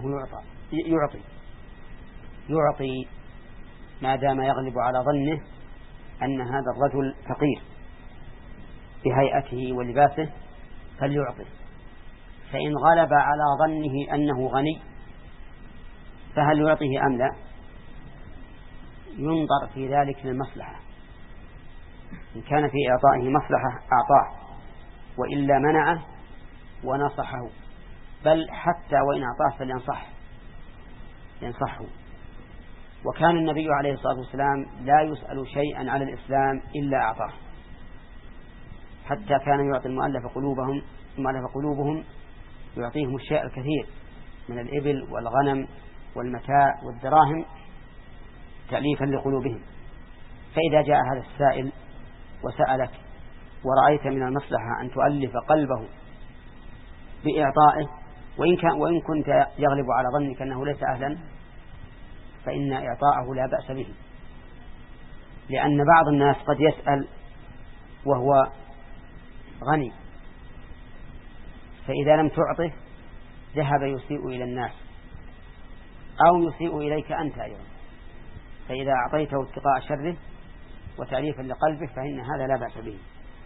يعطي ما دام يغلب على ظنه أن هذا الرجل فقير بهيئته ولباسه فليعطي. فإن غلب على ظنه أنه غني فهل يعطيه أم لا؟ ينظر في ذلك للمصلحة، إن كان في إعطائه مصلحة أعطاه، وإلا منعه ونصحه، بل حتى وإن أعطاه فلينصحه. وكان النبي عليه الصلاة والسلام لا يسأل شيئا على الإسلام إلا أعطاه، حتى كان يعطي المؤلف قلوبهم يعطيهم الشيء الكثير من الإبل والغنم والمتاع والدراهم تأليفا لقلوبهم. فإذا جاء هذا السائل وسألك ورأيت من المصلحة أن تؤلف قلبه بإعطائه، وإن كنت يغلب على ظنك أنه ليس أهلا، فإن إعطاءه لا بأس به، لأن بعض الناس قد يسأل وهو غني، فإذا لم تعطه ذهب يسيء إلى الناس أو يسيء إليك أنت أيضا، فإذا أعطيته اتقاء شره وتأليفا لقلبه فإن هذا لا بأس به.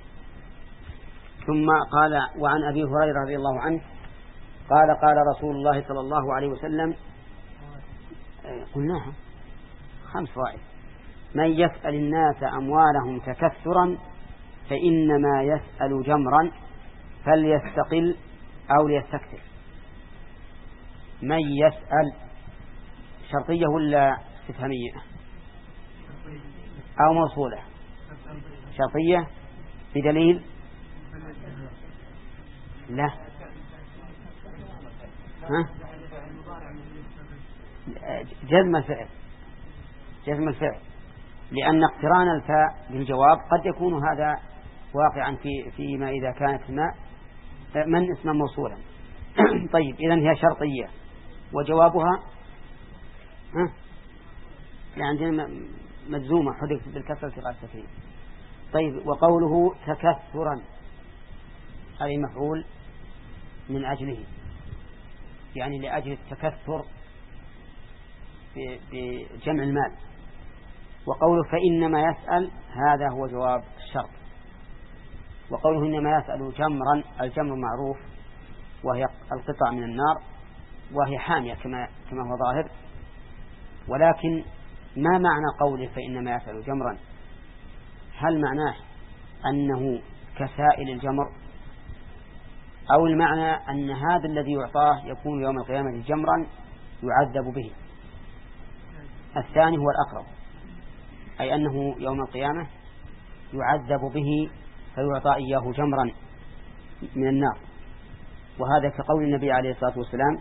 ثم قال: وعن أبي هريرة رضي الله عنه قال: قال رسول الله صلى الله عليه وسلم، قلناها 5 فوائد: من يسأل الناس أموالهم تكثرا فإنما يسأل جمرا فليستقل أو ليستكثر. من يسأل شرطية ولا استفهامية أو موصولة؟ شرطية بدليل لا جزم الفعل، لأن اقتران الفاء بالجواب قد يكون هذا واقعا فيما إذا كانت من اسما موصولا. طيب، إذن هي شرطية وجوابها عندنا مجزومة حدث بالكسرة قال سكين. طيب، وقوله تكثرا هذا مفعول من أجله، يعني لأجل التكثر بجمع المال. وقوله فإنما يسأل هذا هو جواب الشرط. وقوله إنما يسأل جمرا، الجمر معروف وهي القطع من النار وهي حامية كما هو ظاهر، ولكن ما معنى قوله فإنما يسأل جمرا؟ هل معناه أنه كسائل الجمر، أو المعنى أن هذا الذي يعطاه يكون يوم القيامة جمرا يعذب به؟ الثاني هو الأقرب، أي أنه يوم القيامة يعذب به فيعطى إياه جمرا من النار. وهذا كقول النبي عليه الصلاة والسلام: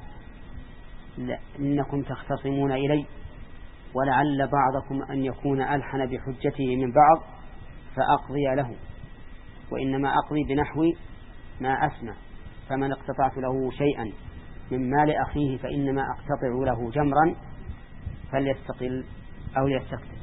إنكم تختصمون إلي ولعل بعضكم أن يكون ألحن بحجته من بعض فأقضي له، وإنما أقضي بنحو ما أسمع، فمن اقتطعت له شيئا من مال أخيه فإنما أقتطع له جمرا فليستقل أو ليستكثر.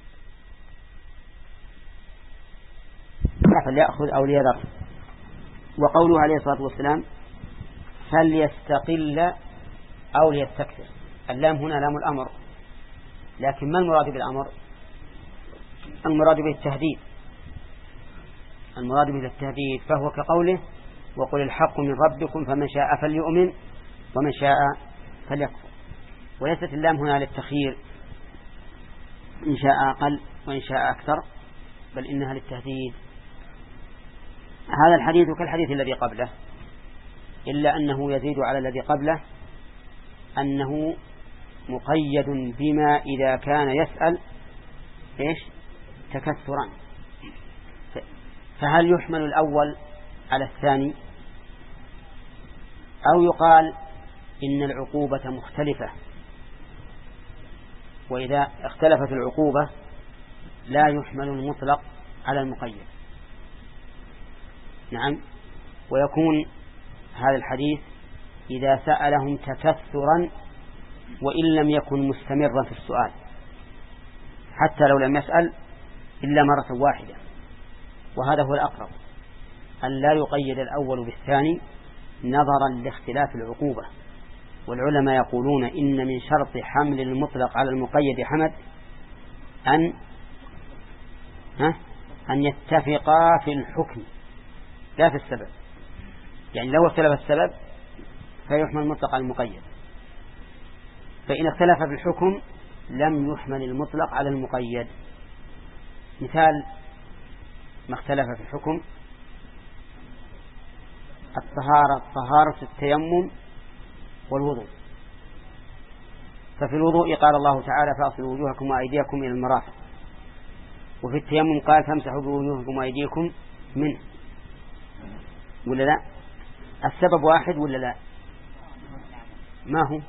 فليأخذ أو ليذر. وقوله عليه الصلاة والسلام فليستقل أو ليستكثر، اللام هنا لام الأمر، لكن ما المراد بالأمر؟ المراد به التهديد، المراد به التهديد، فهو كقوله وقل الحق من ربكم فمن شاء فليؤمن ومن شاء فليكفر. وليست اللام هنا للتخيير إن شاء أقل وإن شاء أكثر، بل إنها للتهديد. هذا الحديث كالحديث الذي قبله، إلا أنه يزيد على الذي قبله أنه مقيد بما إذا كان يسأل تكثرا. فهل يحمل الأول على الثاني، أو يقال إن العقوبة مختلفة، وإذا اختلفت العقوبة لا يحمل المطلق على المقيد؟ نعم. ويكون هذا الحديث إذا سألهم تكثرا وإن لم يكن مستمرا في السؤال، حتى لو لم يسأل إلا مرة واحدة، وهذا هو الأقرب، أن لا يقيد الأول بالثاني نظرا لاختلاف العقوبة. والعلماء يقولون إن من شرط حمل المطلق على المقيد حمد أن يتفقا في الحكم لا في السبب، يعني لو اختلف السبب فيحمل المطلق على المقيد، فإن اختلف في الحكم لم يحمل المطلق على المقيد. مثال ما اختلف في الحكم طهارة التيمم والوضوء. ففي الوضوء قال الله تعالى فاغسلوا وجوهكم وأيديكم إلى المرافق، وفي التيمم قال فامسحوا بوجوهكم وأيديكم منه، ولا لا؟ السبب واحد ولا لا؟ ما هو؟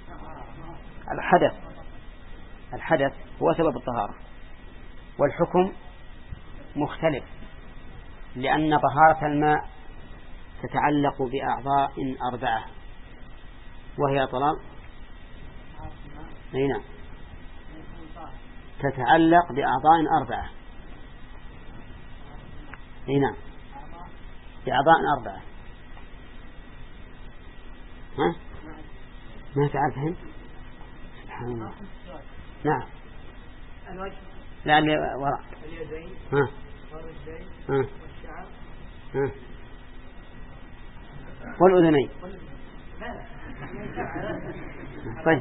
الحدث هو سبب الطهارة، والحكم مختلف، لأن طهارة الماء تتعلق بأعضاء 4، وهي طلال هنا تتعلق بأعضاء 4 هنا بأعضاء 4. ها؟ ما تعرفهم؟ سبحان الله. نعم. الوجه. لا اللي وراء. اليدين. ها. والرجلين. ها. والشعر. ها. والأذنين. طيب.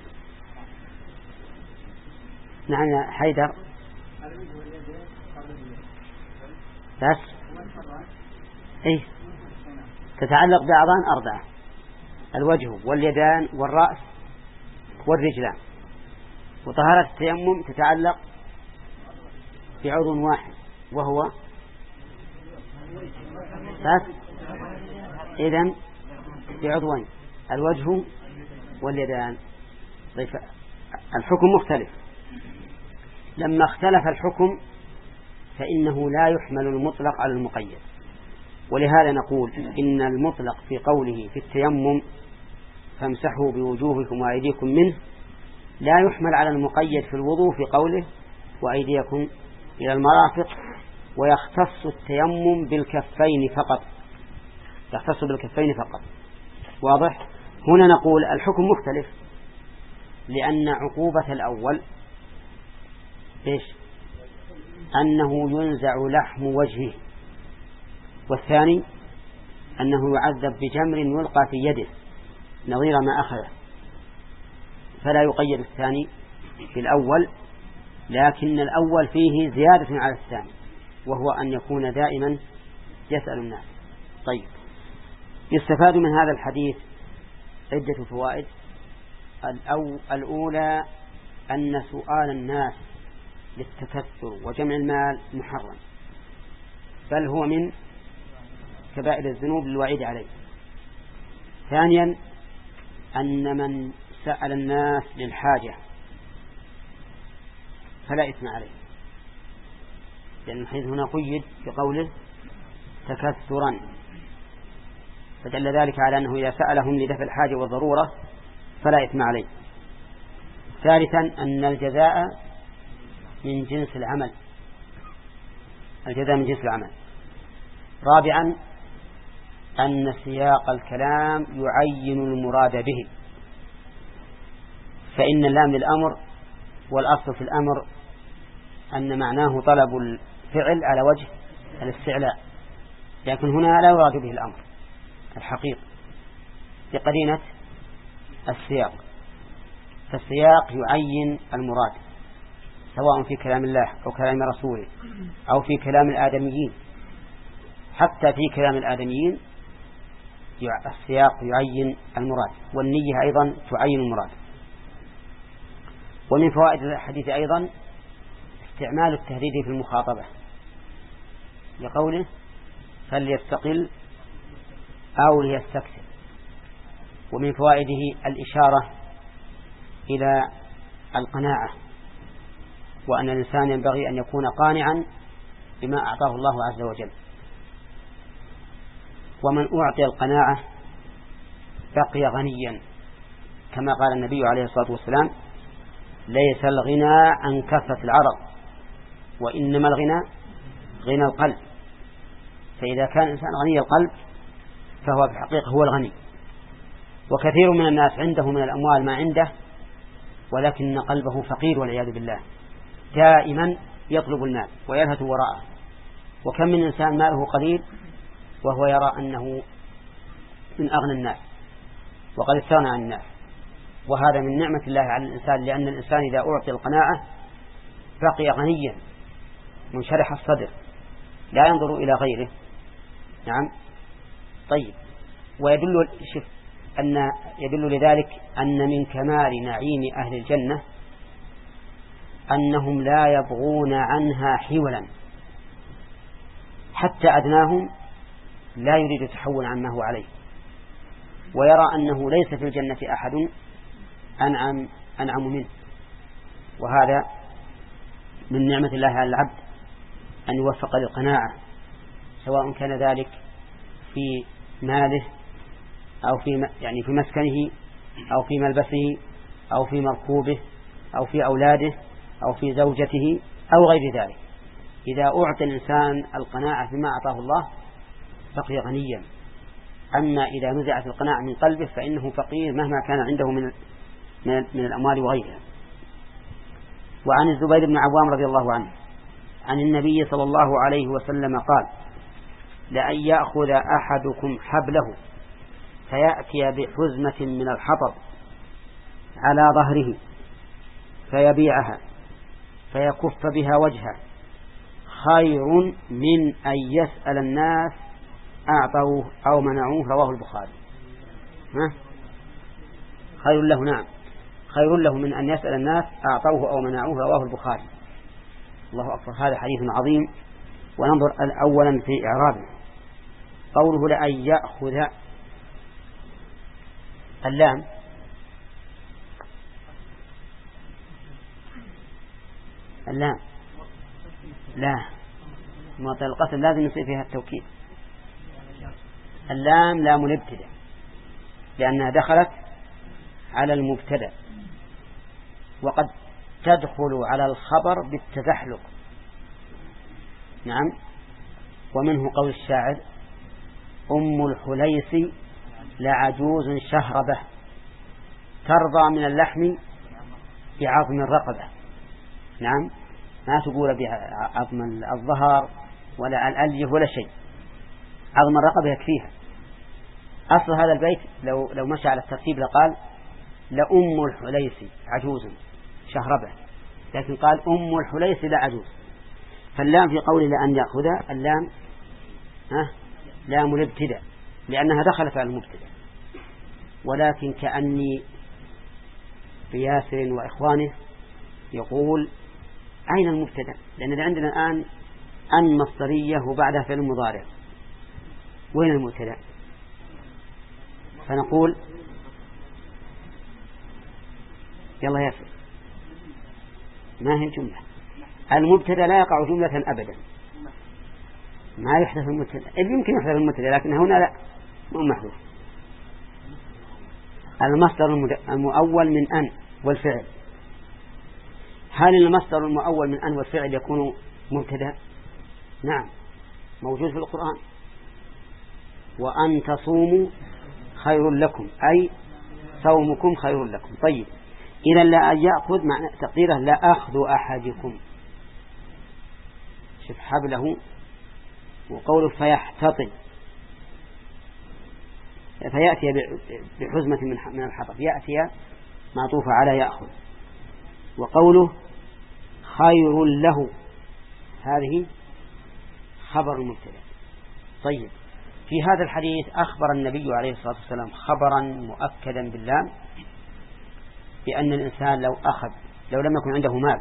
نعم يا حيدر. بس. إيه. تتعلق بأعضاء 4: الوجه واليدان والرأس والرجلان. وطهارة التيمم تتعلق بعضو واحد وهو بس، إذن بعضوين: الوجه واليدان. الحكم مختلف. لما اختلف الحكم فإنه لا يحمل المطلق على المقيد، ولهذا نقول إن المطلق في قوله في التيمم فامسحوا بوجوهكم وأيديكم منه لا يحمل على المقيد في الوضوء في قوله وأيديكم إلى المرافق، ويختص التيمم بالكفين فقط، يختص بالكفين فقط. واضح؟ هنا نقول الحكم مختلف، لأن عقوبة الأول أنه ينزع لحم وجهه، والثاني أنه يعذب بجمر يلقى في يده نظير ما أخذه، فلا يقيد الثاني في الأول، لكن الأول فيه زيادة على الثاني، وهو أن يكون دائما يسأل الناس. طيب، يستفاد من هذا الحديث عدة فوائد. الأولى أن سؤال الناس للتكثر وجمع المال محرم، بل هو من كبائر الذنوب للوعيد عليه. ثانيا أن من سأل الناس للحاجة فلا إثم عليه، لأن الحديث هنا قيد بقوله تكثرا، فدل ذلك على أنه إذا سألهم لدفع الحاجة والضرورة فلا إثم عليه. ثالثا أن الجزاء من جنس العمل، الجزاء من جنس العمل. رابعا أن سياق الكلام يعين المراد به، فإن اللام للأمر، والأصل في الأمر أن معناه طلب الفعل على وجه الاستعلاء، لكن هنا لا يراد به الأمر الحقيقي بقرينة السياق، فالسياق يعين المراد سواء في كلام الله أو كلام رسوله أو في كلام الآدميين. حتى في كلام الآدميين السياق يعين المراد، والنية أيضا تعين المراد. ومن فوائد الحديث أيضا استعمال التهديد في المخاطبة لقوله فليستقل أو ليستكثر. ومن فوائده الإشارة إلى القناعة، وأن الإنسان ينبغي أن يكون قانعا بما أعطاه الله عز وجل. ومن أعطي القناعة بقي غنيا، كما قال النبي عليه الصلاة والسلام ليس الغنى عن كثرة العرض وإنما الغنى غنى القلب. فإذا كان الإنسان غني القلب فهو بالحقيقة هو الغني. وكثير من الناس عنده من الأموال ما عنده ولكن قلبه فقير والعياذ بالله، دائما يطلب المال ويلهث وراءه. وكم من إنسان ماله قليل وهو يرى أنه من أغنى الناس وقد استغنى عن الناس، وهذا من نعمة الله على الإنسان، لأن الإنسان إذا أعطي القناعة بقي غنيا منشرح الصدر لا ينظر إلى غيره. نعم. طيب، يدل لذلك أن من كمال نعيم أهل الجنة أنهم لا يبغون عنها حولا، حتى أدناهم لا يريد تحول عما هو عليه، ويرى أنه ليس في الجنة أحد أنعم منه. وهذا من نعمة الله على العبد أن يوفق للقناعة، سواء كان ذلك في ماله أو في مسكنه أو في ملبسه أو في مركوبه أو في أولاده أو في زوجته أو غير ذلك. إذا أعطى الإنسان القناعة بما أعطاه الله بقي غنيا. أما إذا نزعت القناعة من قلبه فإنه فقير مهما كان عنده من الأموال وغيرها. وعن الزبير بن عوام رضي الله عنه عن النبي صلى الله عليه وسلم قال لأن يأخذ أحدكم حبله فيأتي بحزمة من الحطب على ظهره فيبيعها فيكف بها وجهه خير من أن يسأل الناس أعطوه أو منعوه. رواه البخاري. خير له، نعم، خير له من أن يسأل الناس أعطوه أو منعوه. رواه البخاري. الله أكبر، هذا حديث عظيم. وننظر أولا في إعرابه. قوله لأن يأخذ، اللام لا موطن القسم لازم يصير فيها التوكيد. اللام لام الابتداء لأنها دخلت على المبتدأ، وقد تدخل على الخبر بالتزحلق. نعم. ومنه قول الشاعر أم الحليس لعجوز شهربة ترضى من اللحم بعظم الرقبة. نعم، ما تقول بعظم الظهر ولا الأليه ولا شيء، عظم الرقبة يكفيها. أصل هذا البيت لو مشى على الترتيب لقال لأم الحليس عجوز شهربة، لكن قال أم الحليس لا عجوز. فاللام في قول لأن يأخذ، اللام لام الابتداء لأنها دخلت على المبتدأ. ولكن كأني بياسر وإخوانه يقول أين المبتدأ؟ لأن عندنا الآن أن مصدرية وبعدها فعل مضارع، وين المبتدأ؟ فنقول يلا ياسر، ما هي الجملة؟ المبتدأ لا يقع جملة أبدا، ما يحدث المبتدأ. يمكن يحدث المبتدأ لكن هنا لا، مو محذوف. المصدر المؤول من أن والفعل، هل المصدر المؤول من أن والفعل يكون مبتدأ؟ نعم، موجود في القرآن. وأن تصوموا خير لكم، أي صومكم خير لكم. طيب، إذا لا يأخذ معنى تقديره لا أخذ أحدكم، شوف حبله، وقوله فيحتطب، فيأتي بحزمة من الحطب، يأتي معطوف على يأخذ. وقوله خير له، هذه خبر المبتدأ. طيب، في هذا الحديث أخبر النبي عليه الصلاة والسلام خبرا مؤكدا باللام بأن الإنسان لو لم يكن عنده مال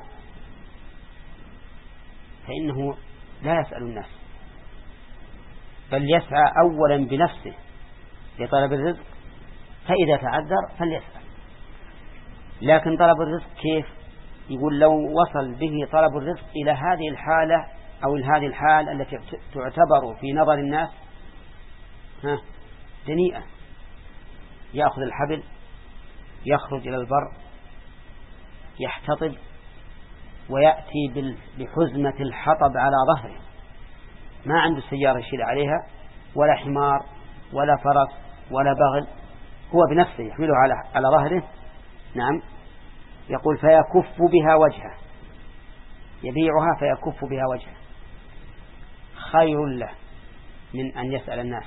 فإنه لا يسأل الناس، بل يسعى أولا بنفسه لطلب الرزق، فإذا تعذر فليسأل. لكن طلب الرزق كيف؟ يقول لو وصل به طلب الرزق إلى هذه الحالة أو هذه الحال التي تعتبر في نظر الناس دنيئة، يأخذ الحبل، يخرج إلى البر، يحتطب، ويأتي بحزمة الحطب على ظهره، ما عنده سيارة يشيل عليها ولا حمار ولا فرس ولا بغل، هو بنفسه يحمله على ظهره. نعم، يقول فيكف بها وجهه، يبيعها فيكف بها وجهه، خير له من أن يسأل الناس،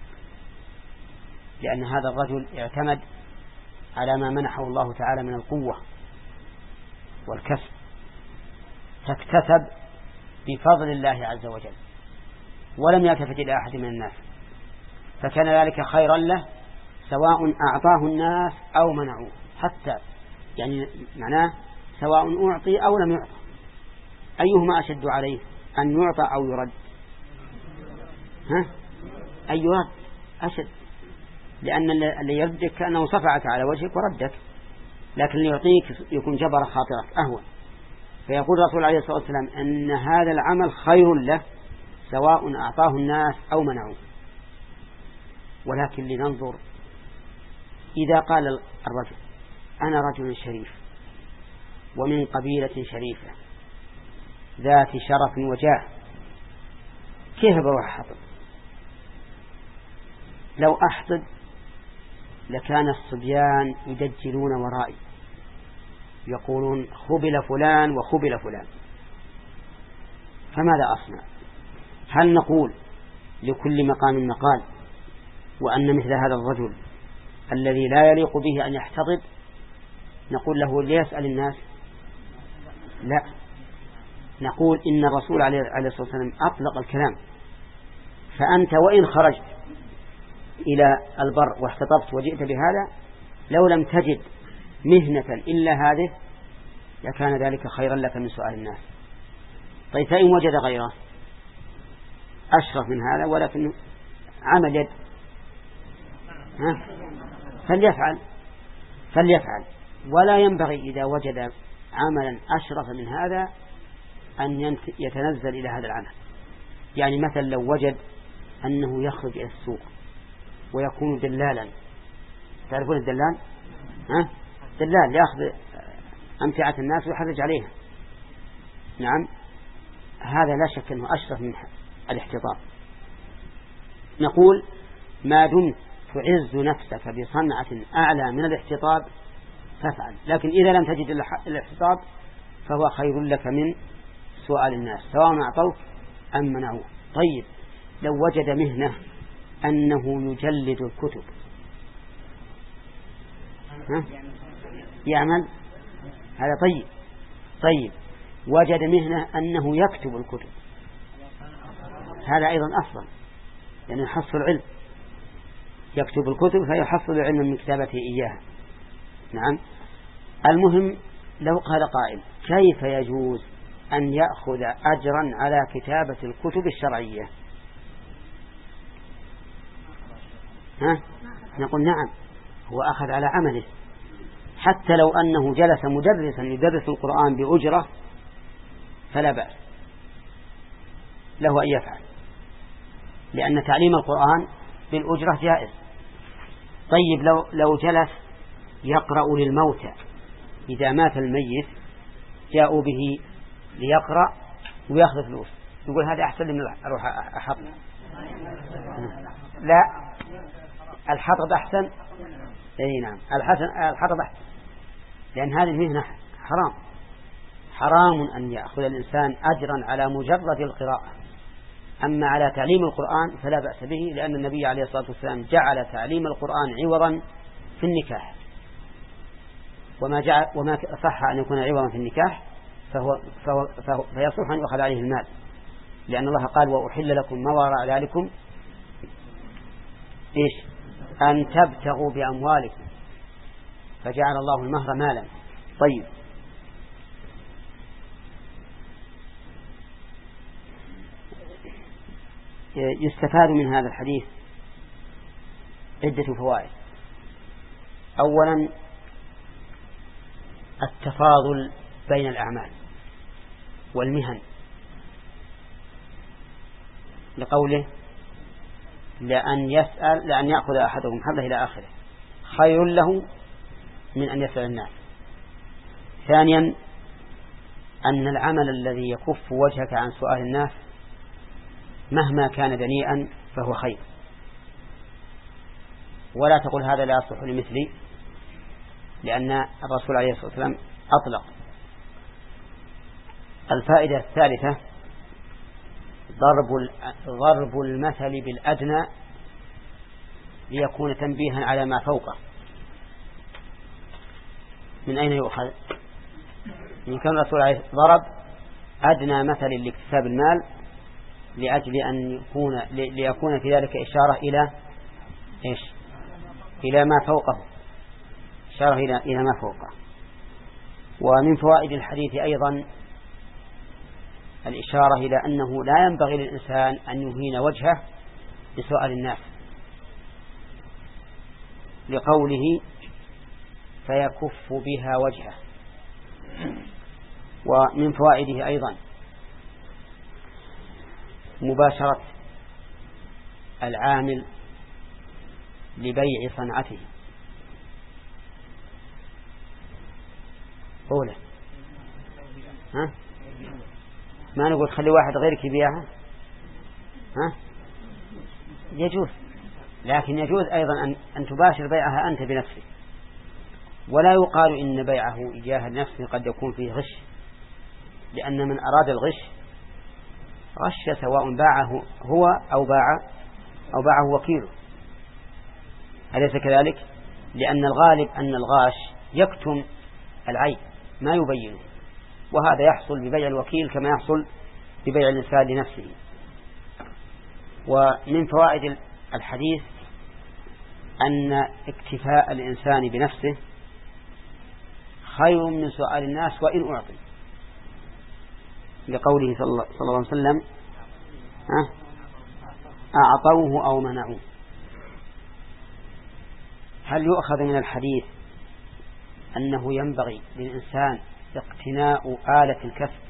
لأن هذا الرجل اعتمد على ما منحه الله تعالى من القوة والكسب، فاكتسب بفضل الله عز وجل ولم يلتفت إلى أحد من الناس، فكان ذلك خيرا له سواء أعطاه الناس أو منعوه، حتى يعني معناه سواء أعطي أو لم يعطى، أيهما أشد عليه، أن يعطى أو يرد؟ أن يرد أشد، لأن اللي يردك كأنه صفعك على وجهك وردك، لكن اللي يعطيك يكون جبر خاطرك أهون. فيقول الرسول عليه الصلاة والسلام أن هذا العمل خير له سواء أعطاه الناس أو منعوه. ولكن لننظر، إذا قال الرجل أنا رجل شريف ومن قبيلة شريفة ذات شرف وجاه، كيف بروح أحطب؟ لو أحطب لكان الصبيان يدجلون ورائي يقولون خبل فلان وخبل فلان، فماذا أصنع؟ هل نقول لكل مقام مقال، وأن مثل هذا الرجل الذي لا يليق به أن يحتضب نقول له ليسأل الناس؟ لا، نقول إن الرسول عليه الصلاة والسلام أطلق الكلام، فأنت وإن خرجت إلى البر واحتطبت وجئت بهذا لو لم تجد مهنة إلا هذه لكان ذلك خيرا لك من سؤال الناس. طيب، فإن وجد غيره أشرف من هذا ولكن عمل يد فليفعل، ولا ينبغي إذا وجد عملا أشرف من هذا أن يتنزل إلى هذا العمل. يعني مثلا لو وجد أنه يخرج إلى السوق ويكون دلالا، تعرفون الدلال؟ دلال يأخذ أمتعة الناس ويحرج عليها، نعم، هذا لا شك أنه أشرف من الاحتضار. نقول ما دمت تعز نفسك بصنعة أعلى من الاحتضاب فافعل، لكن إذا لم تجد الاحتضاب فهو خير لك من سؤال الناس سواء أعطوك أم منعوه. طيب، لو وجد مهنة أنه يجلد الكتب يعمل هذا طيب، وجد مهنة أنه يكتب الكتب، هذا أيضا أفضل، يعني يحصل العلم، يكتب الكتب فيحصل العلم من كتابته إياها. نعم، المهم لو قال قائل كيف يجوز أن يأخذ أجرا على كتابة الكتب الشرعية؟ نقول نعم، هو أخذ على عمله، حتى لو أنه جلس مدرسا يدرس القرآن بأجرة فلا بأس له أن يفعل، لأن تعليم القرآن بالأجرة جائز. طيب، لو جلس يقرأ للموتى، إذا مات الميت جاءوا به ليقرأ ويأخذ فلوس، يقول هذا أحسن من أروح أحط. لا، الحطب أحسن. أي نعم، الحطب أحسن، لأن هذه المهنة حرام أن يأخذ الإنسان أجرا على مجرد القراءة. أما على تعليم القرآن فلا بأس به، لأن النبي عليه الصلاة والسلام جعل تعليم القرآن عوضا في النكاح، وما صح أن يكون عوضا في النكاح فيصح أن يؤخذ عليه المال، لأن الله قال وأحل لكم ما وراء ذلكم إيش؟ أن تبتغوا بأموالكم، فجعل الله المهر مالا. طيب، يستفاد من هذا الحديث عدة فوائد. أولا التفاضل بين الأعمال والمهن، لقوله لأن يأخذ أحدكم حبله إلى آخره خير له من أن يسأل الناس. ثانيا أن العمل الذي يكف وجهك عن سؤال الناس مهما كان دنيئا فهو خير، ولا تقول هذا لا يصلح لمثلي، لأن الرسول عليه الصلاة والسلام أطلق. الفائدة الثالثة ضرب المثل بالأدنى ليكون تنبيها على ما فوقه. من أين يؤخذ؟ إن كان الرسول عليه ضرب أدنى مثل لاكتساب المال لأجل أن ليكون في ذلك إشارة إلى إيش؟ إلى ما فوقه، إشارة إلى ما فوقه. ومن فوائد الحديث أيضا الإشارة إلى أنه لا ينبغي للإنسان أن يهين وجهه بسؤال الناس، لقوله فيكف بها وجهه. ومن فوائده أيضا مباشرة العامل لبيع صنعته. أولا ما نقول خلي واحد غيرك يبيعها، يجوز، لكن يجوز أيضا أن تباشر بيعها أنت بنفسك، ولا يقال إن بيعه إياها لنفسه قد يكون فيه غش، لأن من أراد الغش غش سواء باعه هو أو باعه وكيله، أليس كذلك؟ لأن الغالب أن الغاش يكتم العيب ما يبينه، وهذا يحصل ببيع الوكيل كما يحصل ببيع الإنسان لنفسه. ومن فوائد الحديث أن اكتفاء الإنسان بنفسه خير من سؤال الناس وإن أعطي، لقوله صلى الله عليه وسلم أعطوه أو منعوه. هل يؤخذ من الحديث أنه ينبغي للإنسان اقتناء آلة الكسب؟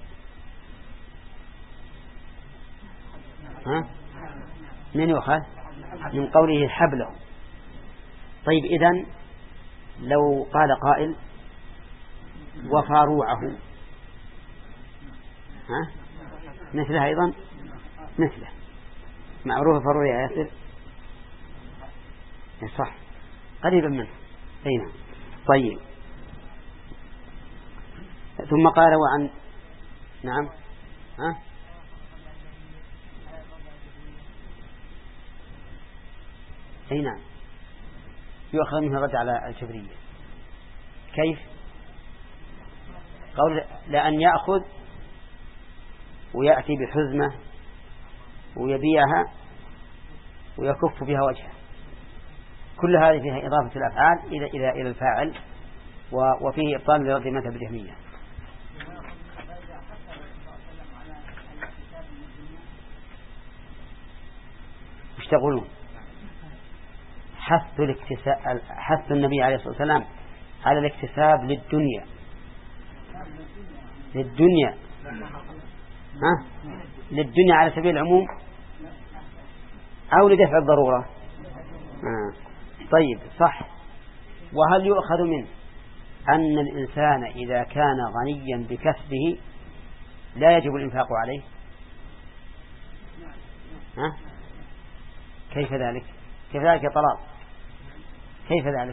من يؤخذ؟ من قوله حبله. طيب، إذن لو قال قائل وفاروعه مثله أيضا، مثله معروف فاروع يا ياسر، صح، قريبا منه. أين؟ طيب، ثم قال وعن نعم أي نعم، يؤخذ منه الرد على الجبرية. كيف؟ قول لأن يأخذ ويأتي بحزمة ويبيعها ويكف بها وجهه، كل هذه فيها إضافة الأفعال إلى الفاعل، وفيه إبطال لرد مذهب الجهمية. يشتغلون حث النبي عليه الصلاة والسلام على الاكتساب للدنيا للدنيا على سبيل العموم أو لدفع الضرورة. طيب، صح. وهل يؤخذ منه أن الإنسان إذا كان غنيا بكسبه لا يجب الإنفاق عليه؟ كيف ذلك؟ كذلك طلاق. كيف ذلك؟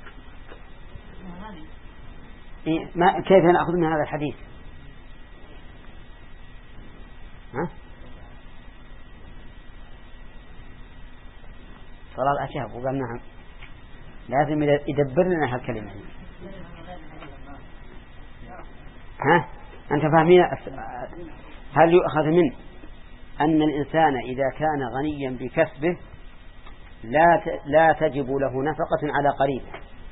كيف نأخذ من هذا الحديث؟ ها؟ طلاق أشهب وقال نعم، لازم يدبر لنا هالكلمة. ها؟ أنت فاهمين؟ هل يؤخذ منه أن الإنسان إذا كان غنيا بكسبه لا تجب له نفقة على قريبه؟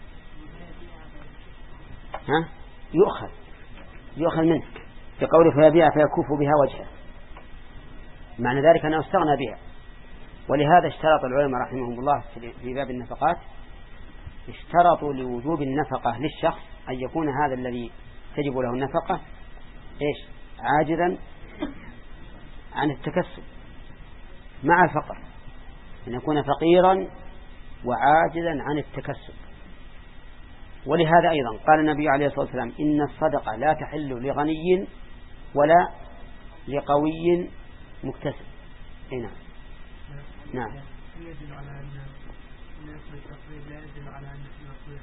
ها؟ يؤخذ منه بقوله فيبيع فيكف بها وجهه، معنى ذلك أنه استغنى بها. ولهذا اشترط العلماء رحمهم الله في باب النفقات، اشترطوا لوجوب النفقة للشخص أن يكون هذا الذي تجب له النفقة عاجزا عن التكسب مع الفقر، أن يكون فقيرا وعاجزا عن التكسب. ولهذا أيضا قال النبي عليه الصلاة والسلام إن الصدقة لا تحل لغني ولا لقوي مكتسب. نعم. نعم. يدل على أن اسم التقريب لا يدل على أن اسم التقريب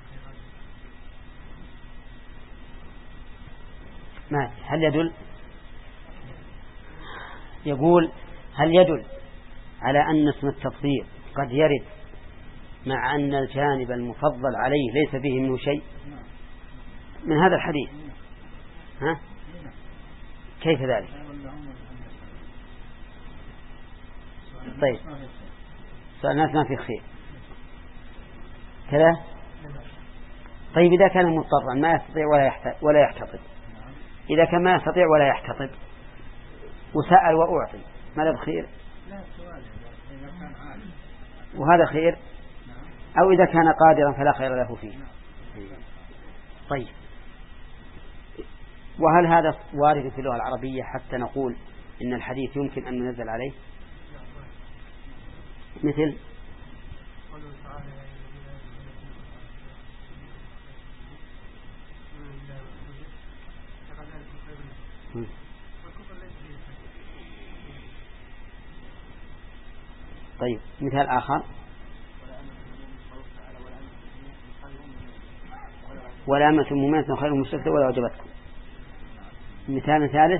ما هل يدل؟ يقول هل يدل على أن اسم التفضيل قد يرد مع أن الجانب المفضل عليه ليس فيه منه شيء من هذا الحديث؟ ها؟ كيف ذلك؟ طيب سؤال الناس ما في خير كذا. طيب إذا كان مضطرا ما يستطيع ولا يحتطب، إذا كان ما يستطيع ولا يحتطب وسأل وأعطي ما له خير؟ وهذا خير. أو إذا كان قادرا فلا خير له فيه. طيب وهل هذا وارد في اللغة العربية حتى نقول إن الحديث يمكن أن ننزل عليه؟ مثل طيب مثال آخر ولا أمة مؤمنة خير مشركة ولا وجبتكم. مثال ثالث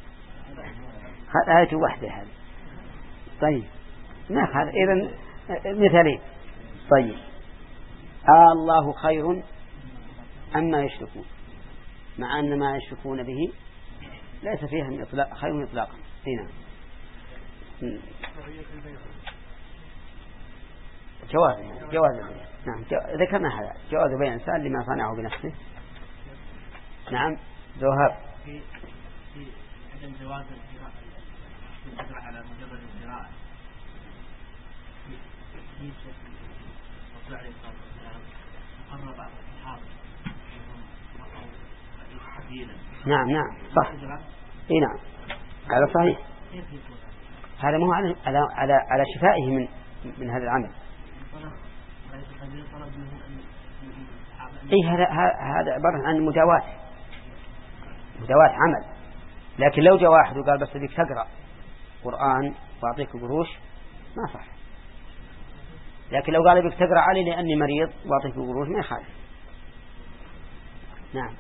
آية واحدة هذه. طيب نأخذ إذن مثالين. طيب الله خير أما يشركون، مع أن ما يشركون به ليس فيها من إطلاق خير إطلاقا. هنا جواز البيع. نعم ذكرنا هذا جواز بيع إنسان لما صنعه بنفسه. نعم ذهب في عدم جواز القدرة على مجرد الزراعة في الرسول عليه الصلاة والسلام قرر بعض الصحابة قبيلا. نعم صح. اي نعم هذا صحيح. هذا ما هو على شفائه من هذا العمل. اي هذا عبارة عن مداواة عمل. لكن لو جاء واحد وقال بس بدك تقرأ قرآن وأعطيك قروش ما صح. لكن لو قال بدك تقرأ علي لأني مريض وأعطيك قروش ما يخالف. نعم.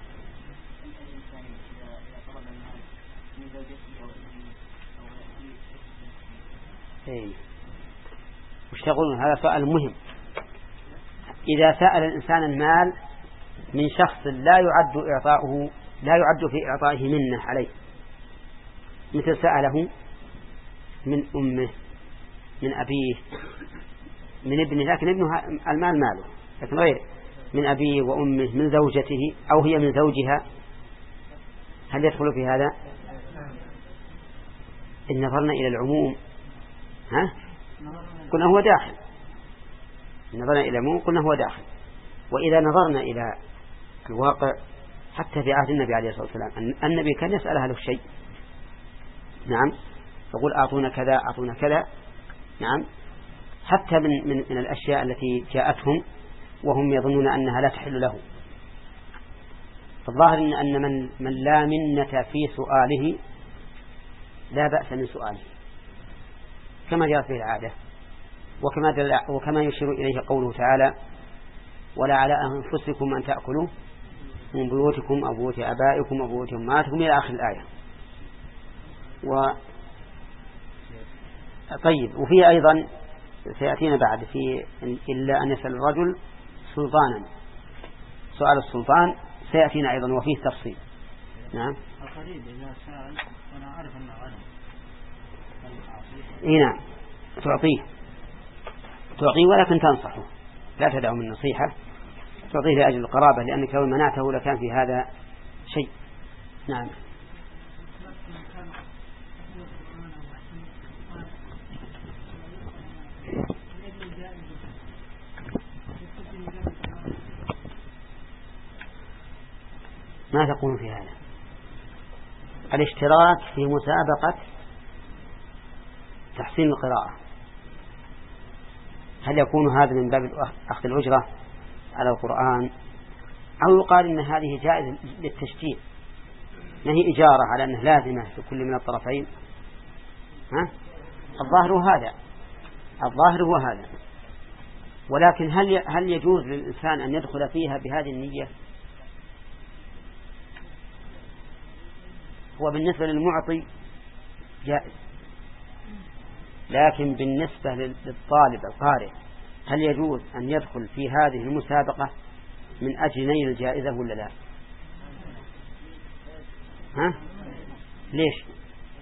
إيه. وش تقولون؟ هذا سؤال مهم. إذا سأل الإنسان المال من شخص لا يعد في إعطائه منه عليه، مثل سأله من أمه من أبيه من ابنه، لكن ابنه المال ماله، لكن غير من أبيه وأمه من زوجته أو هي من زوجها، هل يدخل في هذا؟ إن نظرنا إلى العموم قلنا هو داخل. نظرنا إلى العموم قلنا هو داخل. وإذا نظرنا إلى الواقع حتى في عهد النبي عليه الصلاة والسلام النبي كان يسأل أهله الشيء. نعم يقول أعطونا كذا أعطونا كذا. نعم حتى من الأشياء التي جاءتهم وهم يظنون أنها لا تحل له. فالظاهر أن من لا منة في سؤاله لا بأس من سؤاله كما جاءت به العادة. وكما يشير إليه قوله تعالى ولا على أنفسكم أن تأكلوا من بيوتكم أو بيوت آبائكم أو بيوت أمهاتكم إلى آخر الآية. طيب، وفي أيضا سيأتينا بعد في إلا أن يسأل الرجل سلطانا، سؤال السلطان سيأتينا أيضا وفيه تفصيل. نعم. القريب إذا سأل وأنا أعرف أنه غنم نعم تعطيه ولكن تنصحه، لا تدعو من نصيحة، تعطيه لأجل القرابة، لأنك لو منعته لكان في هذا شيء. نعم. ما تقول في هذا؟ الاشتراك في مسابقة تحسين القراءة، هل يكون هذا من باب أخذ الأجرة على القرآن، أو يقال إن هذه جائزة للتشجيع، ما هي إجارة على أنه لازمة في كل من الطرفين؟ الظاهر هو هذا. ولكن هل يجوز للإنسان أن يدخل فيها بهذه النية؟ هو بالنسبة للمعطي جائز، لكن بالنسبة للطالب القارئ هل يجوز أن يدخل في هذه المسابقة من أجل نيل الجائزة ولا لا؟ ليش؟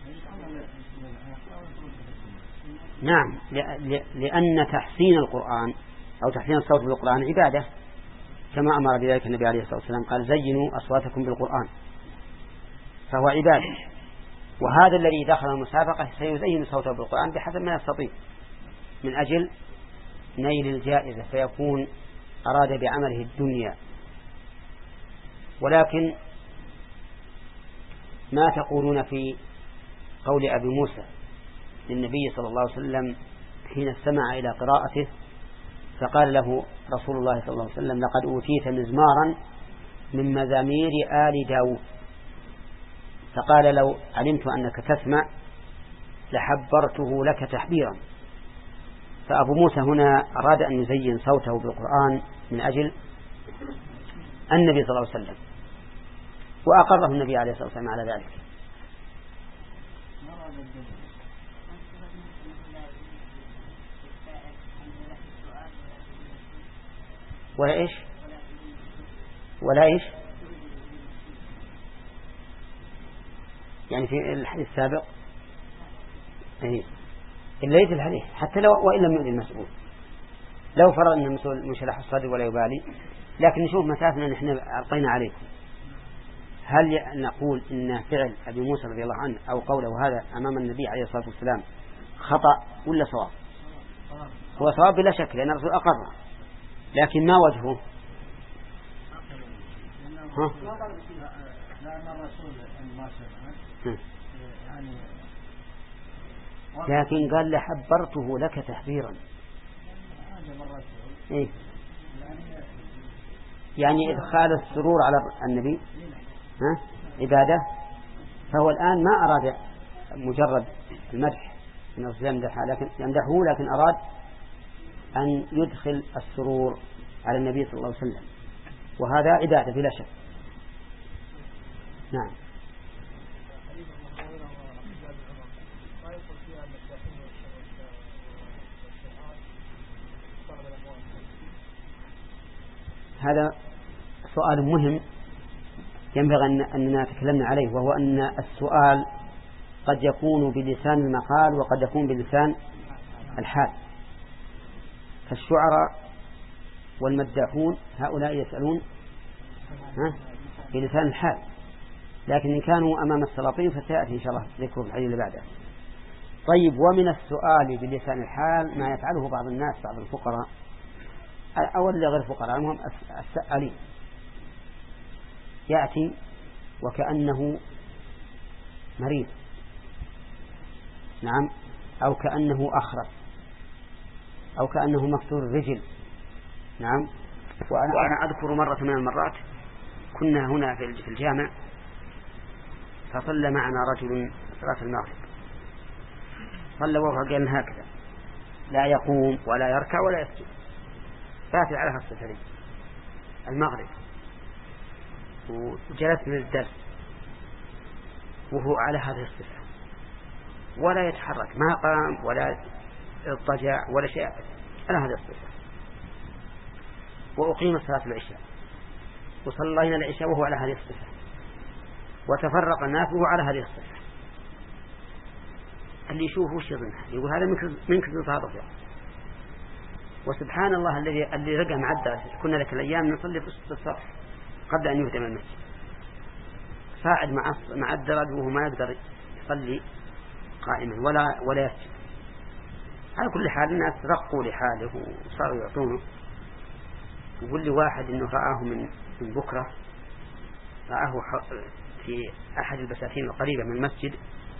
نعم، لأن تحسين القرآن أو تحسين الصوت بالقرآن عبادة، كما أمر بذلك النبي عليه الصلاة والسلام، قال زينوا أصواتكم بالقرآن، فهو عبادة. وهذا الذي دخل المسابقة سيزين صوته بالقرآن بحسب ما يستطيع من أجل نيل الجائزة، فيكون أراد بعمله الدنيا. ولكن ما تقولون في قول أبي موسى للنبي صلى الله عليه وسلم حين استمع إلى قراءته، فقال له رسول الله صلى الله عليه وسلم لقد أوتيت مزمارا من مزامير آل داود، فقال لو علمت أنك تسمع لحبرته لك تحبيرا. فأبو موسى هنا أراد أن يزين صوته بالقرآن من أجل النبي صلى الله عليه وسلم، وأقره النبي عليه الصلاة والسلام على ذلك. ولا إيش يعني في الحديث السابق ليس الحديث حتى لو وإن لم يؤذي المسؤول، لو فرض أن المسؤول مشلح الصدر ولا يبالي، لكن نشوف مسافنا نحن ألقينا عليكم، هل نقول إن فعل أبي موسى رضي الله عنه أو قوله هذا أمام النبي عليه الصلاة والسلام خطأ ولا صواب؟ هو صواب بلا شك، لأن الرسول أقره، لكن ما وجهه؟ لكن قال لحبرته لك تحبيرا، يعني إدخال السرور على النبي عبادة. فهو الآن ما أراد مجرد المدح أن يمدحه، لكن أراد أن يدخل السرور على النبي صلى الله عليه وسلم، وهذا عبادة بلا شك. نعم. هذا سؤال مهم ينبغي أننا تكلمنا عليه، وهو أن السؤال قد يكون بلسان المقال وقد يكون بلسان الحال. فالشعراء والمداحون هؤلاء يسألون بلسان الحال، لكن إن كانوا أمام السلاطين فسيأتي إن شاء الله ذكره في الحديث اللي بعده. طيب، ومن السؤال بلسان الحال ما يفعله بعض الناس، بعض الفقراء أو اللي غير فقراء، المهم السائلين، يأتي وكأنه مريض، نعم، أو كأنه أخرس، أو كأنه مكسور الرجل، نعم. وأنا أذكر مرة من المرات كنا هنا في الجامع، فصلى معنا رجل صلاة المغرب، صلى وهو قال هكذا لا يقوم ولا يركع ولا يسجد، فاتل على هالصفة المغرب وجلس للدرس وهو على هذه الصفة ولا يتحرك، ما قام ولا اضطجع ولا شيء على هذه الصفة، وأقيم صلاة العشاء وصلينا العشاء وهو على هذه الصفة، وتفرق الناس وهو على هذه الصفة، اللي يشوفه وش يظنها؟ يقول هذا من كثر تهرب. وسبحان الله اللي رجع مع الدرس، كنا لك الأيام نصلي في الصف قبل أن يهدم المسجد، صاعد مع الدرج وهو ما يقدر يصلي قائما ولا يسجد. على كل حال الناس رقوا لحاله وصاروا يعطونه. يقول لي واحد إنه رآه من بكرة، رآه في أحد البساتين القريبة من المسجد،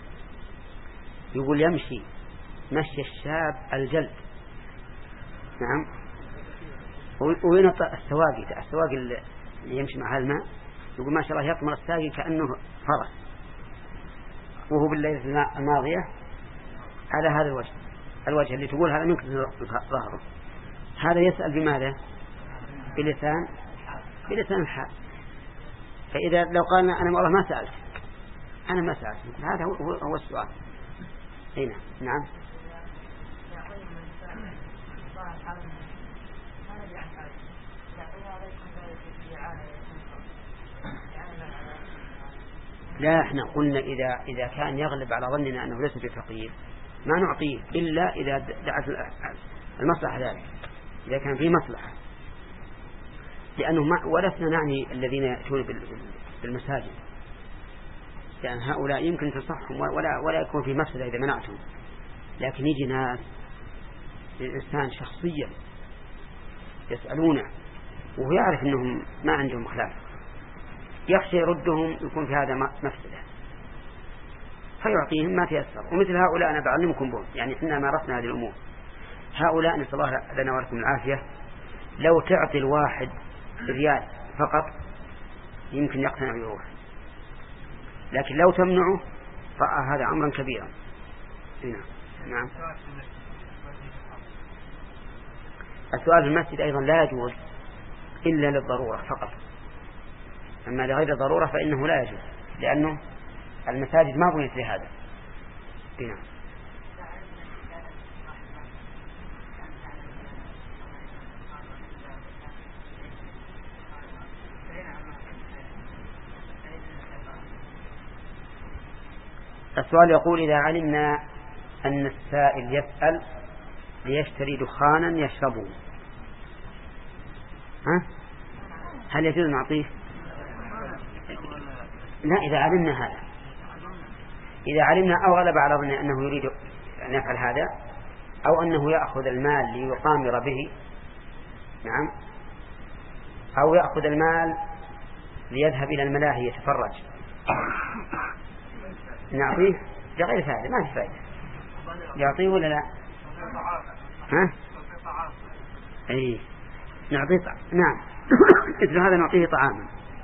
يقول يمشي مشي الشاب الجلد، نعم، وينطق السواقي اللي يمشي مع الماء، يقول ما شاء الله يطمر الساقي كأنه فرس، وهو بالليل الماضية على هذا الوجه اللي تقول هذا منك ظهره. هذا يسأل بماذا؟ بلسان الحال. فإذا لو قالنا أنا والله ما سألت، هذا هو السؤال. هنا نعم. لا، احنا قلنا إذا كان يغلب على ظننا أنه ليس بفقير ما نعطيه إلا إذا دعت المصلحة ذلك، إذا كان فيه مصلحة، لأنه ولسنا نعني الذين يأتون بالمساجد، لأن هؤلاء يمكن تصحهم ولا يكون في مفسدة إذا منعتهم، لكن يجي ناس الإنسان شخصيا يسألونه وهو يعرف أنهم ما عندهم خلاف، يخشى يردهم يكون في هذا مفسدة فيعطيهم ما تيسر. ومثل هؤلاء أنا بعلمكم بهم، يعني إحنا مارسنا هذه الأمور. هؤلاء نسأل الله لنا ولكم العافية، لو تعطي الواحد ريال فقط يمكن يقتنع ويروح، لكن لو تمنعه فهذا أمرا كبيرا. نعم. السؤال في المسجد أيضا لا يجوز إلا للضرورة فقط، أما لغير ضرورة فإنه لا يجوز، لأنه المساجد ما بنيت لهذا. نعم. السؤال يقول إذا علمنا أن السائل يسأل ليشتري دخانا يشربه، هل يجوز نعطيه؟ لا، إذا علمنا هذا، إذا علمنا أو غلب على ظننا أنه يريد أن يفعل هذا، أو أنه يأخذ المال ليقامر به، نعم، أو يأخذ المال ليذهب إلى الملاهي يتفرج، نعطيه لغير فائدة، ما في فائدة. يعطيه ولا لا؟ أي نعطيه نعم. مثل هذا نعطيه طعاما،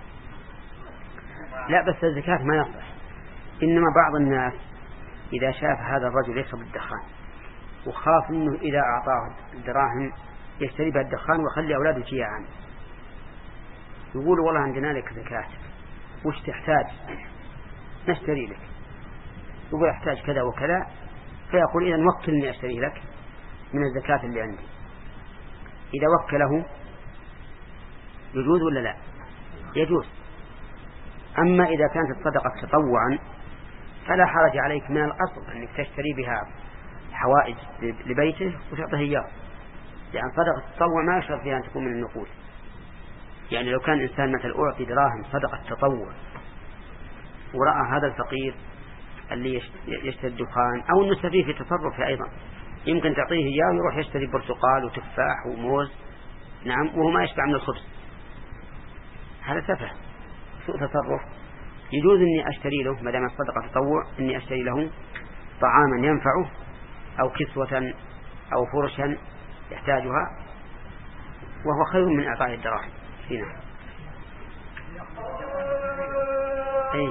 لا بس الزكاة ما يصح. إنما بعض الناس إذا شاف هذا الرجل يشرب الدخان وخاف إنه إذا أعطاه الدراهم يشتري بها الدخان ويخلي أولاده جياعا، يقول والله عندنا لك زكاة، وش تحتاج؟ نشتري لك. يقول أحتاج كذا وكذا، فيقول إذن وكلني أشتري لك من الزكاة اللي عندي. إذا وكله يجوز ولا لا؟ يجوز. أما إذا كانت الصدقة تطوعا فلا حرج عليك من الأصل أنك تشتري بها حوائج لبيته وتعطيه إياه، يعني صدقة التطوع ما يشرط فيها أن تكون من النقود. يعني لو كان إنسان مثل أعطي دراهم صدقة تطوع ورأى هذا الفقير اللي يشتري الدخان أو أنه سفيه في تصرفه أيضا، يمكن تعطيه إياه ويروح يشتري برتقال وتفاح وموز، نعم، وهو ما يشبع من الخبز، هذا سفه، سوء تصرف. يجوز أني أشتري له ما دام الصدقة تطوع، أني أشتري له طعاما ينفعه أو كسوة أو فرشا يحتاجها، وهو خير من إعطاء الدراهم. هنا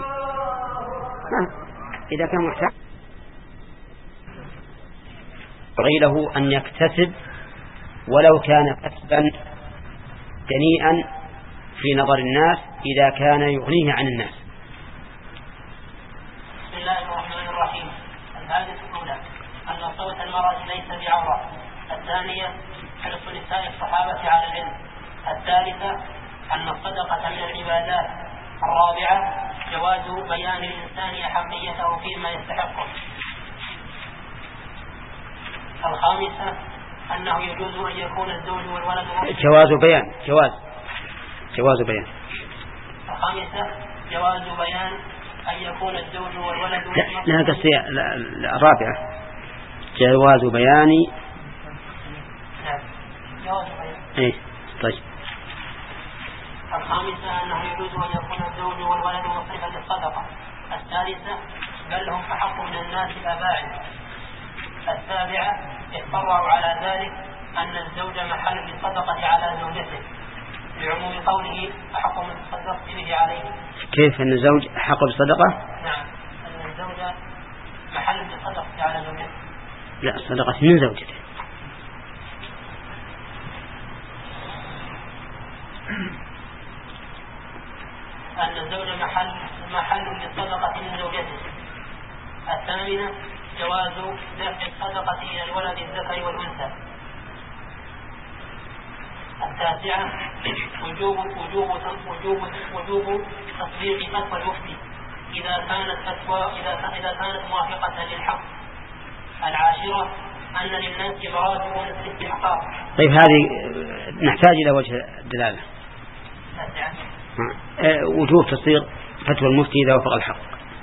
إذا كان محتاج ينبغي له أن يكتسب ولو كان كسبا دنيئا في نظر الناس إذا كان يغنيه عن الناس. بسم الله الرحمن الرحيم. الحادثة الأولى أن صوت المرأة ليس بعورة. الثانية حرص نساء الصحابة على العلم. الثالثة أن الصدقة من العبادات. الرابعة جواز بيان الإنسان حقيته فيما يستحقه. الخامسة أنه يجوز أن يكون الزوج والولد جواز بيان. الخامسة جواز بيان أن يكون الزوج والولد. لا قصدي الرابعة جواز بيان. نعم جواز بيان. إيه طيب. الخامسة أنه يجوز أن يكون الزوج والولد مصرفا للصدقة. الثالثة بل هم أحق من الناس أباعد. السابعة اقرروا على ذلك أن الزوج محل للصدقة على زوجته لعموم قوله أحق من تصدقت به عليه. كيف أن الزوج أحق بالصدقة؟ نعم أن الزوج محل للصدقة على زوجته. لا الصدقة من زوجته. أن الزوج محل للصدقة من زوجته. الثامنة جواز دفع الصدقة إلى الولد الذكر والأنثى. التاسعة وجوب تطبيق فتوى المفتي إذا كانت موافقة للحق. العاشرة أن للناس مراتب في الاستحقاق. طيب هذه نحتاج إلى وجه الدلالة. وجوب تصديق فتوى المفتي إذا وافق الحق.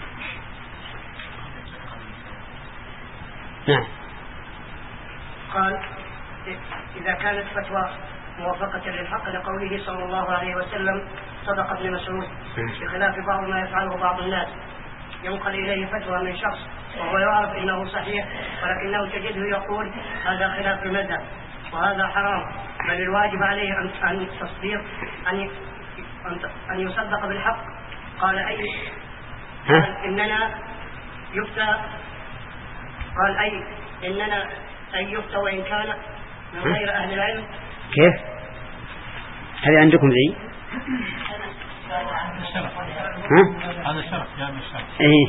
نعم. قال إذا كانت فتوى موافقة للحق لقوله صلى الله عليه وسلم صدق ابن مسعود، بخلاف بعض ما يفعله بعض الناس ينقل إليه فتوى من شخص وهو يعرف إنه صحيح ولكنه تجده يقول هذا خلاف المذهب وهذا حرام، بل الواجب عليه أن تصديق أن يصدق بالحق. قال إننا يفتى أن يفتى وإن كان من غير أهل العلم. كيف؟ هل عندكم ذي؟ هذا شرط جاء من الشرط.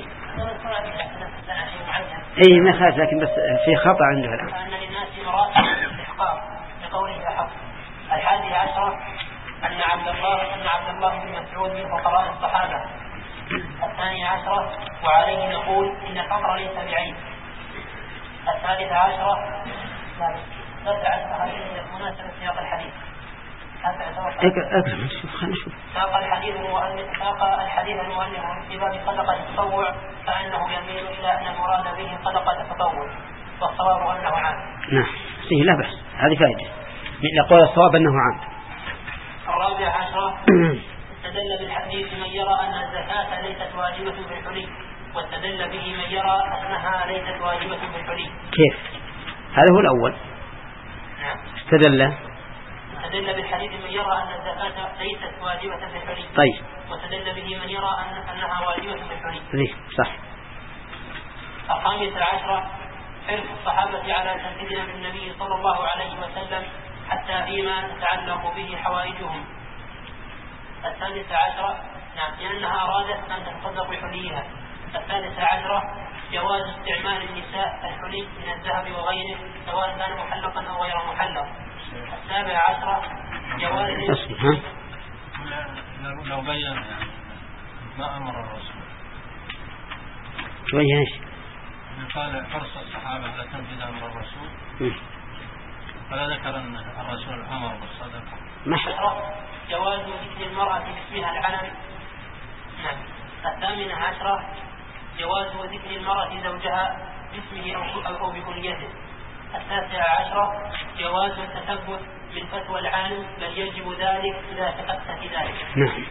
إيه ما خالف، لكن بس في خطأ عنده الآن. أن للناس مراتب الاستحقاق لقوله أحق. الحادي عشر أن عبد الله بن مسعود من فقراء الصحابة. الثاني عشر وعليه نقول إن الفقر ليس بعيب. الثالث عشر هذه مناسبة سياق الحديث. ساق الحديث المؤلف في باب صدقة التطوع فإنه يميل إلى أن المراد به صدقة التطوع والصواب أنه عام. نعم لا بأس، هذه فائدة. نقول الصواب أنه عام. الرابع عشر استدل بالحديث من يرى أن الزكاة ليست واجبة بالحلي، واستدل به من يرى أنها ليست واجبة بالحلي. كيف؟ هذا هو الأول. نعم. استدل بالحديث من يرى أن الزكاة ليست واجبة بالحلي. طيب. واستدل به من يرى أنها واجبة بالحلي. ليه؟ صح. الخامسة عشرة حرص الصحابة على تنفيذ النبي صلى الله عليه وسلم حتى فيما تتعلق به حوائجهم. الثالثة عشرة لأنها أرادت أن تتصدق بحليها. الثالثة عشرة جواز استعمال النساء الحلي من الذهب وغيره سواء كان محلقا أو غير محلق. السابع عشرة جواز لو بين ما أمر الرسول شوية ايش؟ قال حرص الصحابة على تنفيذ أمر الرسول فلا ذكر أن الرسول أمر بالصدقة. جواز ذكر المرأة باسمها العلم. نعم. الثامنة عشرة جواز ذكر المرأة زوجها باسمه أو بكنيته. التاسعة عشرة جواز التثبت من فتوى العالم بل يجب ذلك إذا تأتت ذلك. نعم.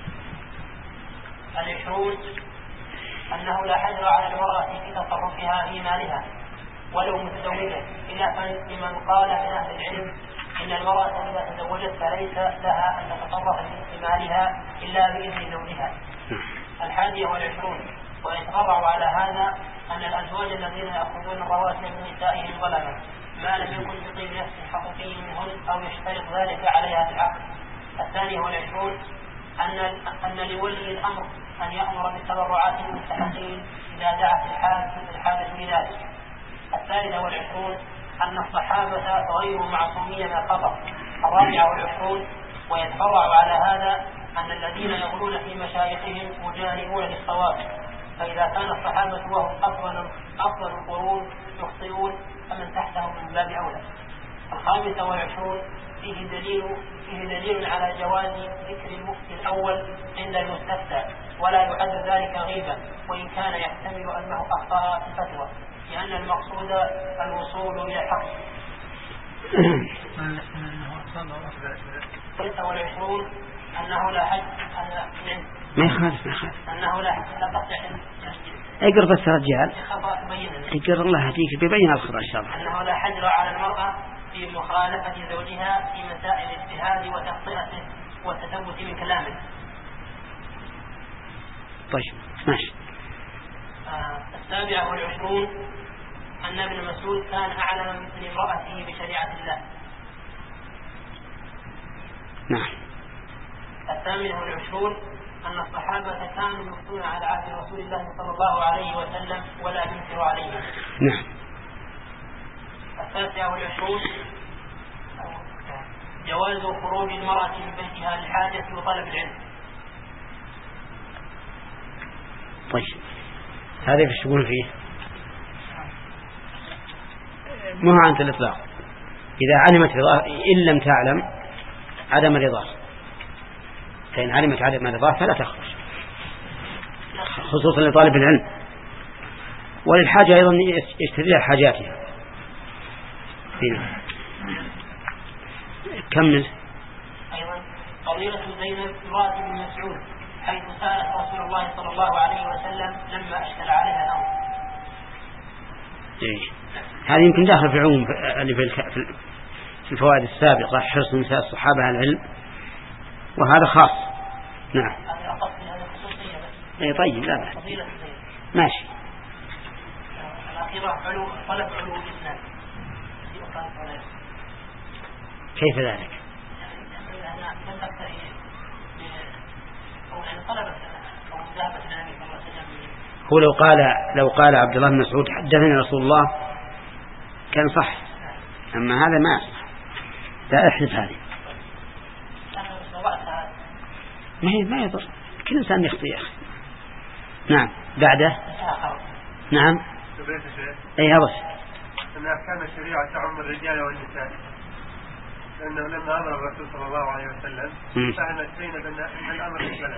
العشرون أنه لا حجر على المرأة في تصرفها في مالها ولو متزوجة، خلافا لمن قال من أهل العلم إن المرأة إذا تزوجت فليس لها أن تتصرف في مالها إلا بإذن زوجها. الحادية والعشرون ويتفرع على هذا أن الأزواج الذين يأخذون الرواتب من نسائهم ظلما ما لم يكن بطيب نفس حقيقي منهن أو يشترط ذلك عليها في العقد. 22 أن لولي الأمر أن يأمر بالتبرعات المستحقين إذا دعت الحاجة لذلك. 23 أن الصحابة غير معصومين من الخطأ. 24 ويتفرع على هذا أن الذين يغلون في مشايخهم مجانبون للصواب، فإذا كان الصحابة وهم أفضل القرون يخطئون فمن تحتهم من باب أولى. 25 فيه دليل على جواز ذكر المفتي الأول عند المستفتى ولا يعد ذلك غيبا وإن كان يحتمل أنه أخطأ في الفتوى لأن المقصود الوصول إلى الحق. 26 أنه لا حج ما يخالف أنه لا تقطع اقرب بس رجال اقرب الله هديك بيبين الخطأ إن شاء الله. أنه لا حجر على المرأة في مخالفة زوجها في مسائل الاجتهاد وتخطئته والتثبت من كلامه. طيب ماشي. 27 أن ابن مسعود كان أعلم من امرأته بشريعة الله. نعم. 28 أن الصحابة كانوا يفتون على عهد رسول الله صلى الله عليه وسلم ولا ينكر عليه. نعم. 29 جواز خروج المرأة من بيتها للحاجة وطلب العلم. طيب هذا في الشغل فيه مو عن الإطلاق. إذا علمت رضاه إن لم تعلم عدم رضاه، فإن علمت عدم رضاه فلا تخرج، خصوصا لطالب العلم وللحاجة أيضا يشتري حاجاتها. كمل. أيضا قضية زينب امرأة بن مسعود حيث سألت رسول الله صلى الله عليه وسلم لما أشكل عليها الأمر. هذه يمكن داخل في عموم في الفوائد السابقة حرص نساء الصحابة على العلم، وهذا خاص. نعم. هذا أقصد هذا خصوصية بس. إيه طيب لا بأس. ماشي. الأخيرة طلب علوم الإسلام. كيف ذلك؟ هو لو قال عبد الله بن مسعود حدثني رسول الله كان صح، أما هذا ما صح. لا احذف هذه، ما يضر، كل إنسان يخطئ يا أخي. نعم. بعده. نعم. أي هذا أن أحكام الشريعة تعم الرجال والنساء، لأنه لما أمر الرسول صلى الله عليه وسلم فهمت زينب أن الأمر للبنات.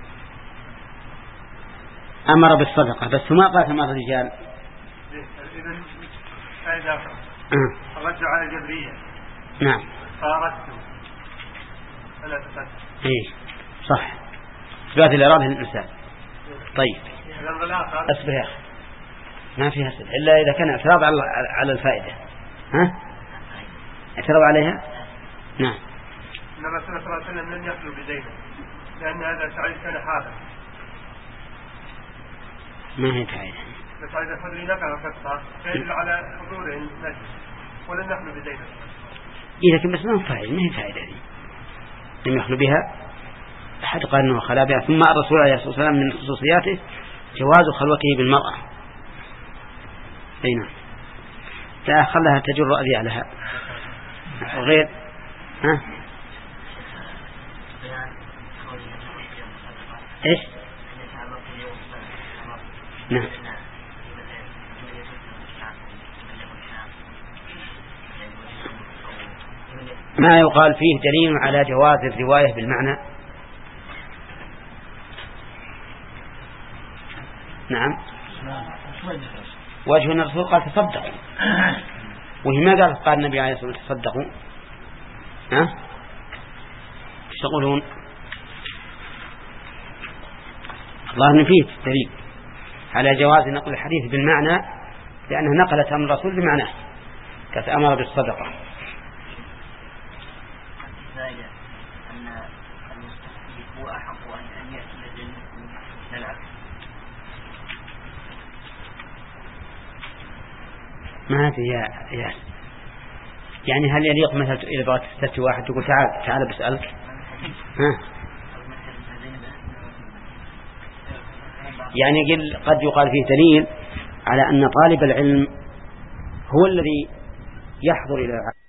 أمر بالصدقة بس ما قال أمر الرجال. إذن فإذا الرد على الجبرية. نعم. فأردت فلا تفت. إيه صح، إثبات الإرادة للإنسان. طيب أصبر يا أخي، ما فيها سبب إلا إذا كان اعتراض على الفائدة. ها؟ اعتراض عليها؟ نعم. إن الرسول صلى الله عليه وسلم لم يخلو بزينب لأن هذا سعيد كان حاضر. ما هي فائدة؟ سعيد الخدري نقل قصة تدل على حضور المسجد ولم يخلو بزينب. إيه لكن بس ما هو فائدة، ما هي فائدة دي. لم يخلو بها، أحد قال أنه خلا بها. ثم الرسول عليه الصلاة والسلام من خصوصياته جواز خلوته بالمرأة. أين لا خلها تجر أذيالها غير. ها إيش؟ نعم. ما يقال فيه دليل على جواز الرواية بالمعنى. نعم. وجه الرسول قال تصدقوا، وهي ما قال النبي عليه الصلاة والسلام تصدقوا. ها ايش تقولون؟ الله أن فيه دليل على جواز نقل الحديث بالمعنى، لأنه نقلت أمر الرسول بمعناه كأمر بالصدقة. ما أدري يا يعني هل يليق مثلا إذا بغيت تستفتي واحد تقول تعال بسألك يعني قد يقال فيه دليل على أن طالب العلم هو الذي يحضر إلى